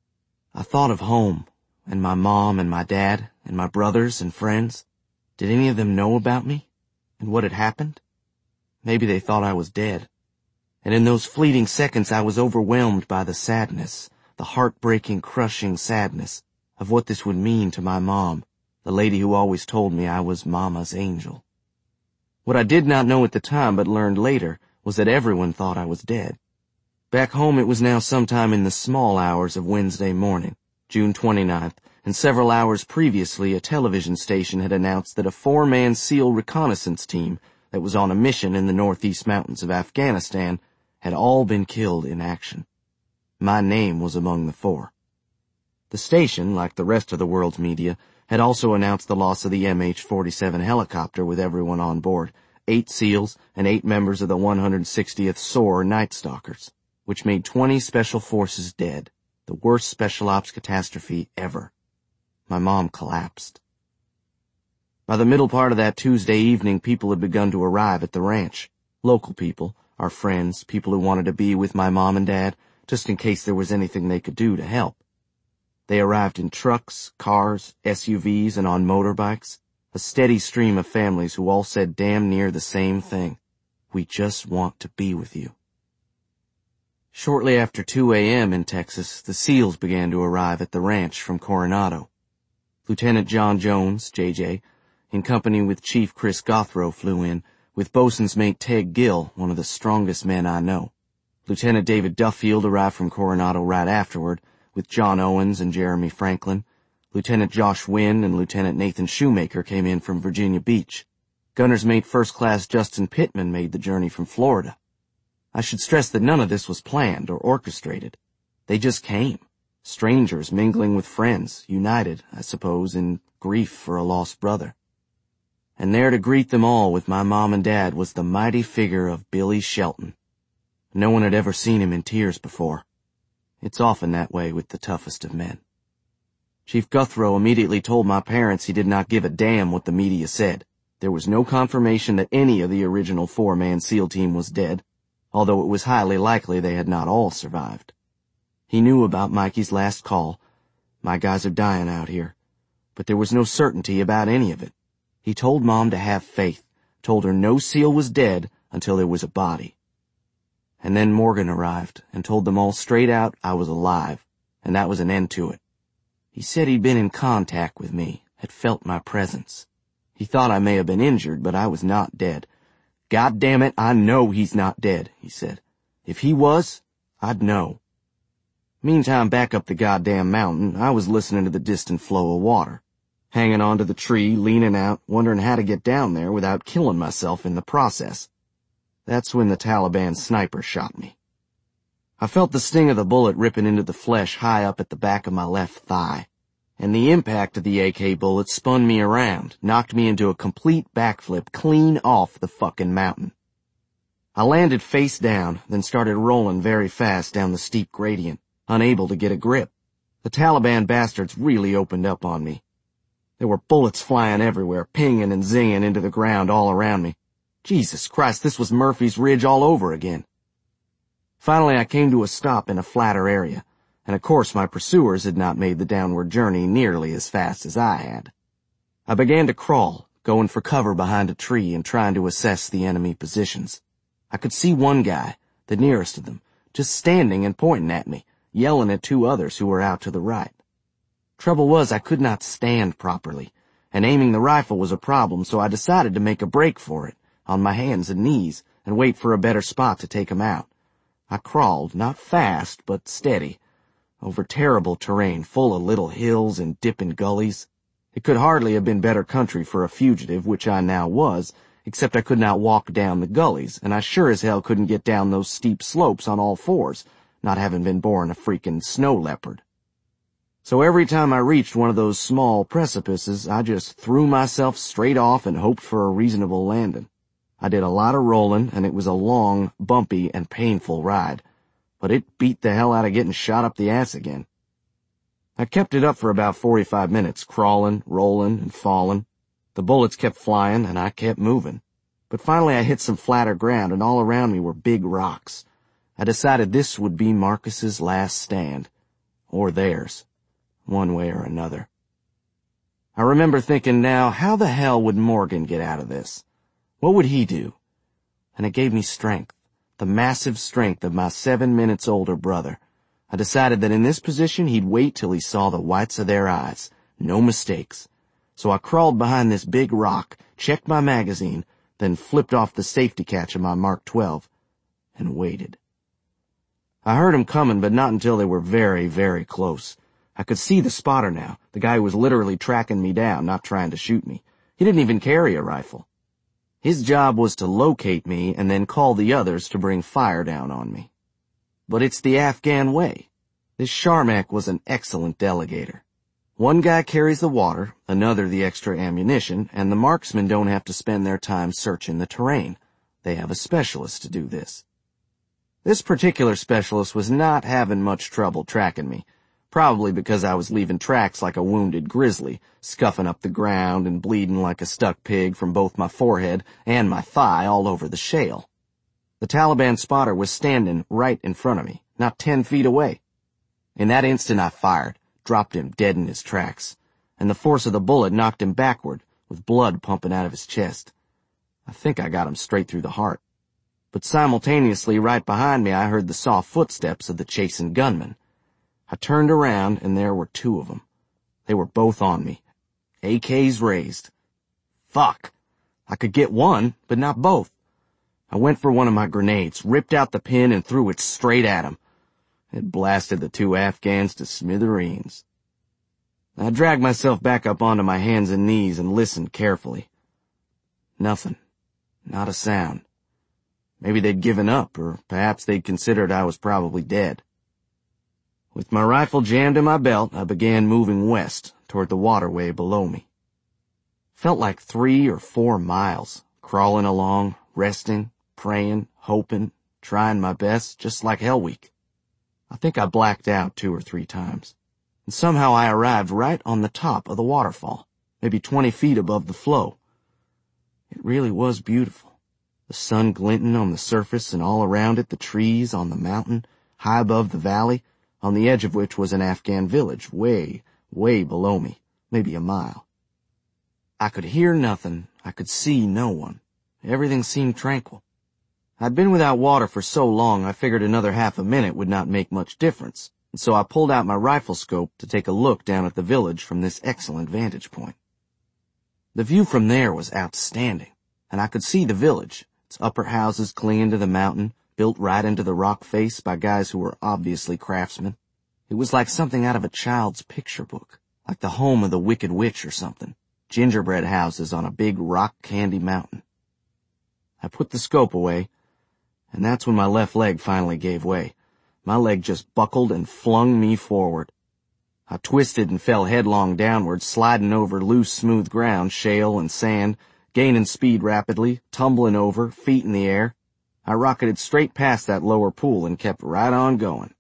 I thought of home, and my mom and my dad, and my brothers and friends. Did any of them know about me, and what had happened? Maybe they thought I was dead. And in those fleeting seconds I was overwhelmed by the sadness, the heartbreaking, crushing sadness of what this would mean to my mom, the lady who always told me I was Mama's angel. What I did not know at the time but learned later was that everyone thought I was dead. Back home it was now sometime in the small hours of Wednesday morning, June twenty-ninth, and several hours previously a television station had announced that a four-man SEAL reconnaissance team that was on a mission in the northeast mountains of Afghanistan had all been killed in action. My name was among the four. The station, like the rest of the world's media, had also announced the loss of the M H forty-seven helicopter with everyone on board, eight SEALs and eight members of the one hundred sixtieth S O A R Night Stalkers, which made twenty special forces dead, the worst special ops catastrophe ever. My mom collapsed. By the middle part of that Tuesday evening, people had begun to arrive at the ranch. Local people, our friends, people who wanted to be with my mom and dad, just in case there was anything they could do to help. They arrived in trucks, cars, S U Vs, and on motorbikes, a steady stream of families who all said damn near the same thing. We just want to be with you. Shortly after two a.m. in Texas, the SEALs began to arrive at the ranch from Coronado. Lieutenant John Jones, J J, in company with Chief Chris Gothrow, flew in, with bosun's mate Ted Gill, one of the strongest men I know. Lieutenant David Duffield arrived from Coronado right afterward, with John Owens and Jeremy Franklin. Lieutenant Josh Wynn and Lieutenant Nathan Shoemaker came in from Virginia Beach. Gunner's mate First Class Justin Pittman made the journey from Florida. I should stress that none of this was planned or orchestrated. They just came. Strangers mingling with friends, united, I suppose, in grief for a lost brother. And there to greet them all with my mom and dad was the mighty figure of Billy Shelton. No one had ever seen him in tears before. It's often that way with the toughest of men. Chief Guthrow immediately told my parents he did not give a damn what the media said. There was no confirmation that any of the original four-man SEAL team was dead, although it was highly likely they had not all survived. He knew about Mikey's last call. My guys are dying out here. But there was no certainty about any of it. He told Mom to have faith, told her no SEAL was dead until there was a body. And then Morgan arrived and told them all straight out I was alive, and that was an end to it. He said he'd been in contact with me, had felt my presence. He thought I may have been injured, but I was not dead. God damn it, I know he's not dead, he said. If he was, I'd know. Meantime, back up the goddamn mountain, I was listening to the distant flow of water, hanging onto the tree, leaning out, wondering how to get down there without killing myself in the process. That's when the Taliban sniper shot me. I felt the sting of the bullet ripping into the flesh high up at the back of my left thigh, and the impact of the A K bullet spun me around, knocked me into a complete backflip clean off the fucking mountain. I landed face down, then started rolling very fast down the steep gradient, unable to get a grip. The Taliban bastards really opened up on me. There were bullets flying everywhere, pinging and zinging into the ground all around me. Jesus Christ, this was Murphy's Ridge all over again. Finally, I came to a stop in a flatter area, and of course my pursuers had not made the downward journey nearly as fast as I had. I began to crawl, going for cover behind a tree and trying to assess the enemy positions. I could see one guy, the nearest of them, just standing and pointing at me, yelling at two others who were out to the right. Trouble was I could not stand properly, and aiming the rifle was a problem, so I decided to make a break for it, on my hands and knees, and wait for a better spot to take him out. I crawled, not fast, but steady, over terrible terrain full of little hills and dipping gullies. It could hardly have been better country for a fugitive, which I now was, except I could not walk down the gullies, and I sure as hell couldn't get down those steep slopes on all fours, not having been born a freaking snow leopard. So every time I reached one of those small precipices, I just threw myself straight off and hoped for a reasonable landing. I did a lot of rolling, and it was a long, bumpy, and painful ride, but it beat the hell out of getting shot up the ass again. I kept it up for about forty-five minutes, crawling, rolling, and falling. The bullets kept flying, and I kept moving. But finally I hit some flatter ground, and all around me were big rocks. I decided this would be Marcus's last stand. Or theirs. One way or another. I remember thinking, now, how the hell would Morgan get out of this? What would he do? And it gave me strength, the massive strength of my seven minutes older brother. I decided that in this position he'd wait till he saw the whites of their eyes. No mistakes. So I crawled behind this big rock, checked my magazine, then flipped off the safety catch of my Mark twelve, and waited. I heard him coming, but not until they were very, very close. I could see the spotter now, the guy who was literally tracking me down, not trying to shoot me. He didn't even carry a rifle. His job was to locate me and then call the others to bring fire down on me. But it's the Afghan way. This Sharmak was an excellent delegator. One guy carries the water, another the extra ammunition, and the marksmen don't have to spend their time searching the terrain. They have a specialist to do this. This particular specialist was not having much trouble tracking me, probably because I was leaving tracks like a wounded grizzly, scuffing up the ground and bleeding like a stuck pig from both my forehead and my thigh all over the shale. The Taliban spotter was standing right in front of me, not ten feet away. In that instant I fired, dropped him dead in his tracks, and the force of the bullet knocked him backward, with blood pumping out of his chest. I think I got him straight through the heart. But simultaneously, right behind me, I heard the soft footsteps of the chasing gunman. I turned around, and there were two of them. They were both on me, A Ks raised. Fuck! I could get one, but not both. I went for one of my grenades, ripped out the pin, and threw it straight at him. It blasted the two Afghans to smithereens. I dragged myself back up onto my hands and knees and listened carefully. Nothing. Not a sound. Maybe they'd given up, or perhaps they'd considered I was probably dead. With my rifle jammed in my belt, I began moving west, toward the waterway below me. Felt like three or four miles, crawling along, resting, praying, hoping, trying my best, just like Hell Week. I think I blacked out two or three times, and somehow I arrived right on the top of the waterfall, maybe twenty feet above the flow. It really was beautiful. The sun glinting on the surface, and all around it the trees on the mountain, high above the valley, on the edge of which was an Afghan village, way, way below me, maybe a mile. I could hear nothing, I could see no one. Everything seemed tranquil. I'd been without water for so long I figured another half a minute would not make much difference, and so I pulled out my rifle scope to take a look down at the village from this excellent vantage point. The view from there was outstanding, and I could see the village, its upper houses clinging to the mountain, built right into the rock face by guys who were obviously craftsmen. It was like something out of a child's picture book, like the home of the Wicked Witch or something, gingerbread houses on a big rock candy mountain. I put the scope away, and that's when my left leg finally gave way. My leg just buckled and flung me forward. I twisted and fell headlong downward, sliding over loose, smooth ground, shale and sand, gaining speed rapidly, tumbling over, feet in the air. I rocketed straight past that lower pool and kept right on going.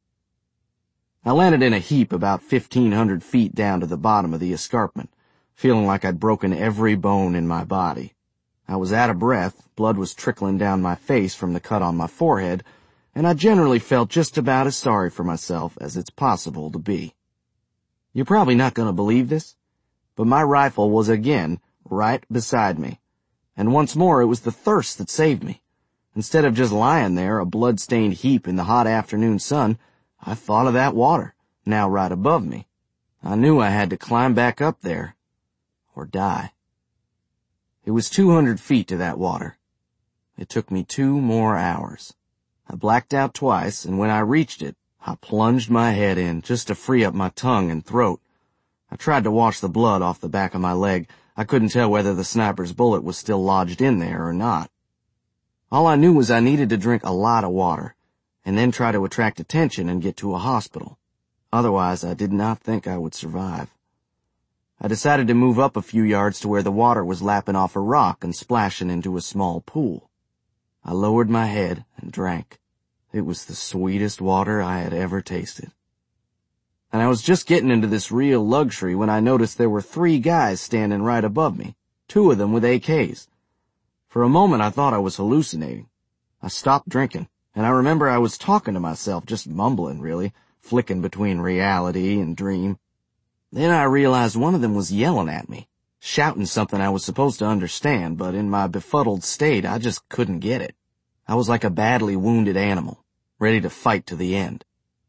I landed in a heap about fifteen hundred feet down to the bottom of the escarpment, feeling like I'd broken every bone in my body. I was out of breath, blood was trickling down my face from the cut on my forehead, and I generally felt just about as sorry for myself as it's possible to be. You're probably not going to believe this, but my rifle was again right beside me. And once more it was the thirst that saved me. Instead of just lying there, a blood-stained heap in the hot afternoon sun, I thought of that water, now right above me. I knew I had to climb back up there, or die. It was two hundred feet to that water. It took me two more hours. I blacked out twice, and when I reached it, I plunged my head in just to free up my tongue and throat. I tried to wash the blood off the back of my leg. I couldn't tell whether the sniper's bullet was still lodged in there or not. All I knew was I needed to drink a lot of water, and then try to attract attention and get to a hospital. Otherwise, I did not think I would survive. I decided to move up a few yards to where the water was lapping off a rock and splashing into a small pool. I lowered my head and drank. It was the sweetest water I had ever tasted. And I was just getting into this real luxury when I noticed there were three guys standing right above me, two of them with A Ks. For a moment I thought I was hallucinating. I stopped drinking, and I remember I was talking to myself, just mumbling really, flicking between reality and dream. Then I realized one of them was yelling at me, shouting something I was supposed to understand, but in my befuddled state I just couldn't get it. I was like a badly wounded animal, ready to fight to the end.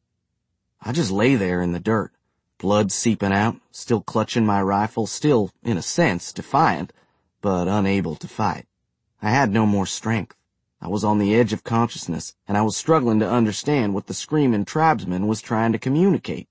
I just lay there in the dirt, blood seeping out, still clutching my rifle, still, in a sense, defiant, but unable to fight. I had no more strength. I was on the edge of consciousness, and I was struggling to understand what the screaming tribesman was trying to communicate.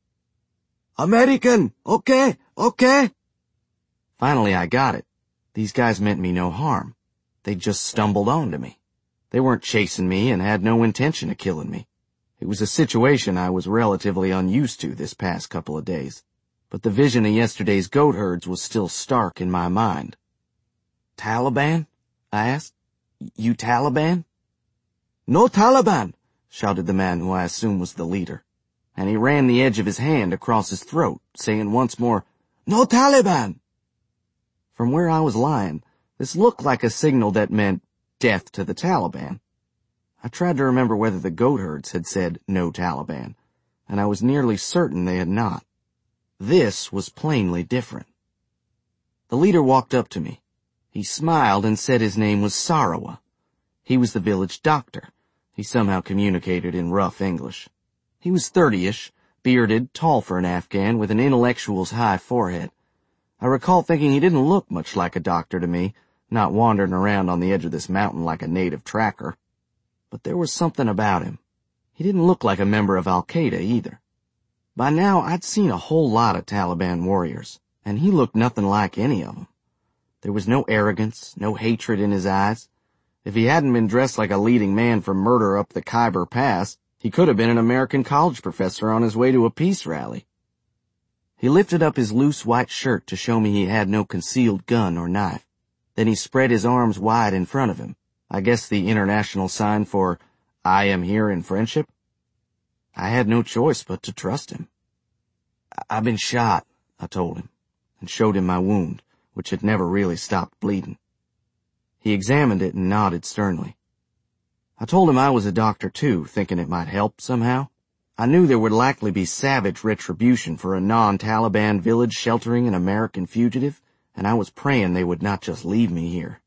"American! Okay, okay!" Finally I got it. These guys meant me no harm. They just stumbled onto me. They weren't chasing me and had no intention of killing me. It was a situation I was relatively unused to this past couple of days, but the vision of yesterday's goat herds was still stark in my mind. "Taliban?" I asked. "You Taliban?" "No Taliban!" shouted the man who I assumed was the leader, and he ran the edge of his hand across his throat, saying once more, "No Taliban!" From where I was lying, this looked like a signal that meant death to the Taliban. I tried to remember whether the goat herds had said no Taliban, and I was nearly certain they had not. This was plainly different. The leader walked up to me. He smiled and said his name was Sarawa. He was the village doctor. He somehow communicated in rough English. He was thirty-ish, bearded, tall for an Afghan, with an intellectual's high forehead. I recall thinking he didn't look much like a doctor to me, not wandering around on the edge of this mountain like a native tracker. But there was something about him. He didn't look like a member of Al-Qaeda either. By now, I'd seen a whole lot of Taliban warriors, and he looked nothing like any of them. There was no arrogance, no hatred in his eyes. If he hadn't been dressed like a leading man for murder up the Khyber Pass, he could have been an American college professor on his way to a peace rally. He lifted up his loose white shirt to show me he had no concealed gun or knife. Then he spread his arms wide in front of him. I guess the international sign for, "I am here in friendship." I had no choice but to trust him. "I've been shot," I told him, and showed him my wound, which had never really stopped bleeding. He examined it and nodded sternly. I told him I was a doctor too, thinking it might help somehow. I knew there would likely be savage retribution for a non-Taliban village sheltering an American fugitive, and I was praying they would not just leave me here.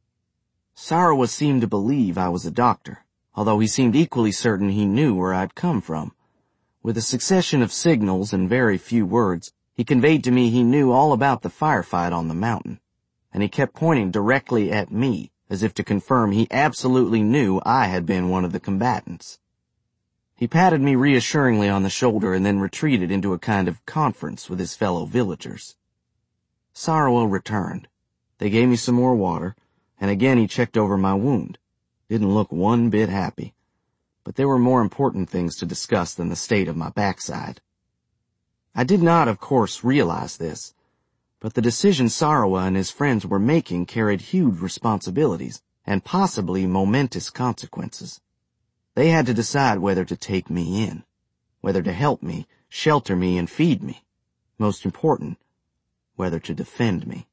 Sarawa seemed to believe I was a doctor, although he seemed equally certain he knew where I'd come from. With a succession of signals and very few words, he conveyed to me he knew all about the firefight on the mountain, and he kept pointing directly at me, as if to confirm he absolutely knew I had been one of the combatants. He patted me reassuringly on the shoulder and then retreated into a kind of conference with his fellow villagers. Sarawa returned. They gave me some more water, and again he checked over my wound. Didn't look one bit happy. But there were more important things to discuss than the state of my backside. I did not, of course, realize this, but the decision Sarawa and his friends were making carried huge responsibilities and possibly momentous consequences. They had to decide whether to take me in, whether to help me, shelter me, and feed me. Most important, whether to defend me.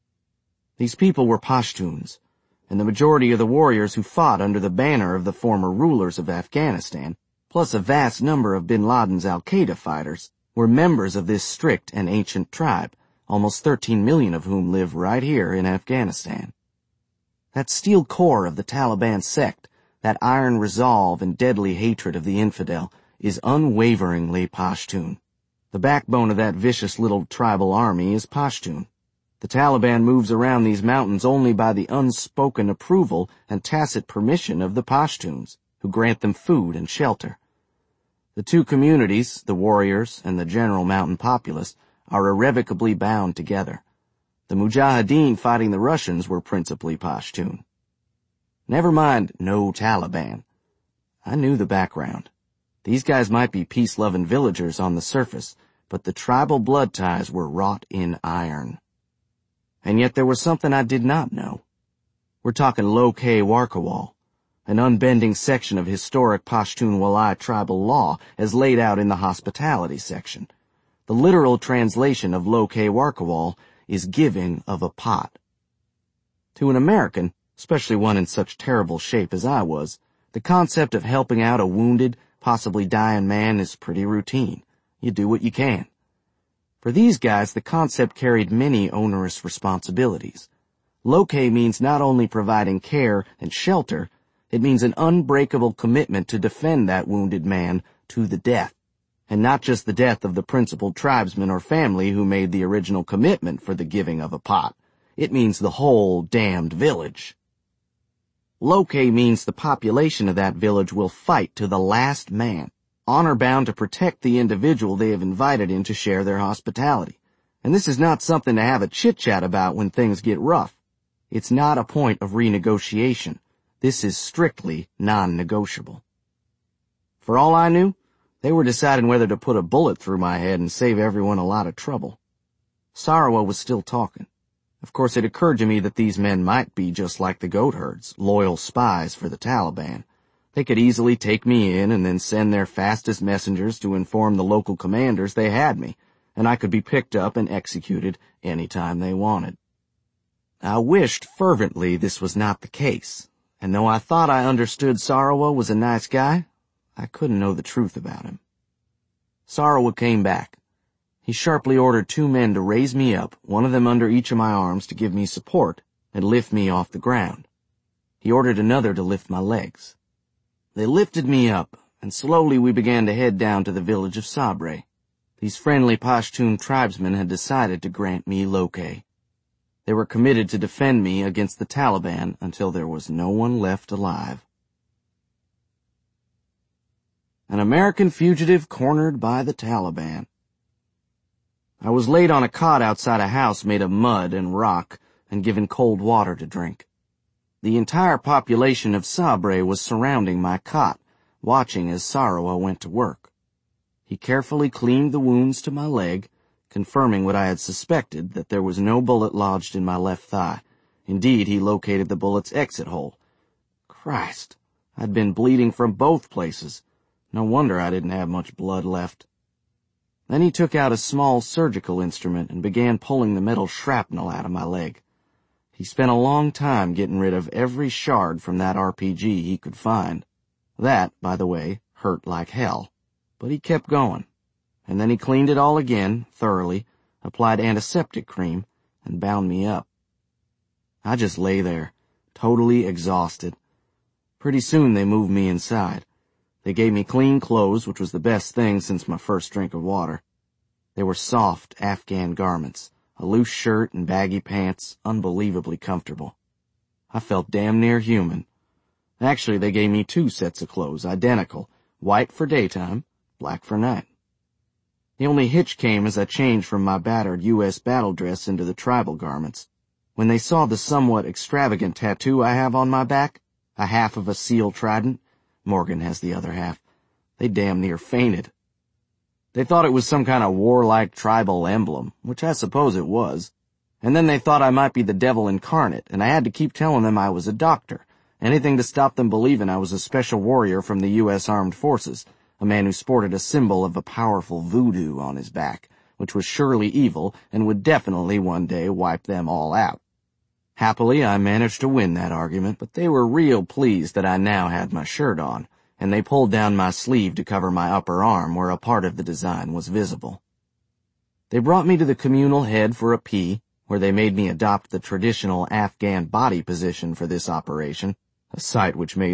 These people were Pashtuns, and the majority of the warriors who fought under the banner of the former rulers of Afghanistan, plus a vast number of bin Laden's Al-Qaeda fighters, were members of this strict and ancient tribe, almost thirteen million of whom live right here in Afghanistan. That steel core of the Taliban sect, that iron resolve and deadly hatred of the infidel, is unwaveringly Pashtun. The backbone of that vicious little tribal army is Pashtun. The Taliban moves around these mountains only by the unspoken approval and tacit permission of the Pashtuns, who grant them food and shelter. The two communities, the warriors and the general mountain populace, are irrevocably bound together. The Mujahideen fighting the Russians were principally Pashtun. Never mind no Taliban. I knew the background. These guys might be peace-loving villagers on the surface, but the tribal blood ties were wrought in iron. And yet there was something I did not know. We're talking Lo-Kay Warkawal, an unbending section of historic Pashtun Walai tribal law as laid out in the hospitality section. The literal translation of Lo-Kay Warkawal is giving of a pot. To an American, especially one in such terrible shape as I was, the concept of helping out a wounded, possibly dying man is pretty routine. You do what you can. For these guys, the concept carried many onerous responsibilities. Lo-Kay means not only providing care and shelter, it means an unbreakable commitment to defend that wounded man to the death. And not just the death of the principal tribesman or family who made the original commitment for the giving of a pot. It means the whole damned village. Lo-Kay means the population of that village will fight to the last man, honor-bound to protect the individual they have invited in to share their hospitality. And this is not something to have a chit-chat about when things get rough. It's not a point of renegotiation. This is strictly non-negotiable. For all I knew, they were deciding whether to put a bullet through my head and save everyone a lot of trouble. Sarawa was still talking. Of course, it occurred to me that these men might be just like the goat herds, loyal spies for the Taliban. They could easily take me in and then send their fastest messengers to inform the local commanders they had me, and I could be picked up and executed any time they wanted. I wished fervently this was not the case, and though I thought I understood Sarawa was a nice guy, I couldn't know the truth about him. Sarawa came back. He sharply ordered two men to raise me up, one of them under each of my arms to give me support and lift me off the ground. He ordered another to lift my legs. They lifted me up, and slowly we began to head down to the village of Sabre. These friendly Pashtun tribesmen had decided to grant me Lo-Kay. They were committed to defend me against the Taliban until there was no one left alive. An American fugitive cornered by the Taliban. I was laid on a cot outside a house made of mud and rock and given cold water to drink. The entire population of Sabre was surrounding my cot, watching as Sarawa went to work. He carefully cleaned the wounds to my leg, confirming what I had suspected, that there was no bullet lodged in my left thigh. Indeed, he located the bullet's exit hole. Christ, I'd been bleeding from both places. No wonder I didn't have much blood left. Then he took out a small surgical instrument and began pulling the metal shrapnel out of my leg. He spent a long time getting rid of every shard from that R P G he could find. That, by the way, hurt like hell. But he kept going. And then he cleaned it all again, thoroughly, applied antiseptic cream, and bound me up. I just lay there, totally exhausted. Pretty soon they moved me inside. They gave me clean clothes, which was the best thing since my first drink of water. They were soft Afghan garments, a loose shirt and baggy pants, unbelievably comfortable. I felt damn near human. Actually, they gave me two sets of clothes, identical, white for daytime, black for night. The only hitch came as I changed from my battered U S battle dress into the tribal garments. When they saw the somewhat extravagant tattoo I have on my back, a half of a seal trident, Morgan has the other half, they damn near fainted. They thought it was some kind of warlike tribal emblem, which I suppose it was. And then they thought I might be the devil incarnate, and I had to keep telling them I was a doctor, anything to stop them believing I was a special warrior from the U S Armed Forces, a man who sported a symbol of a powerful voodoo on his back, which was surely evil and would definitely one day wipe them all out. Happily, I managed to win that argument, but they were real pleased that I now had my shirt on, and they pulled down my sleeve to cover my upper arm where a part of the design was visible. They brought me to the communal head for a pee, where they made me adopt the traditional Afghan body position for this operation, a sight which made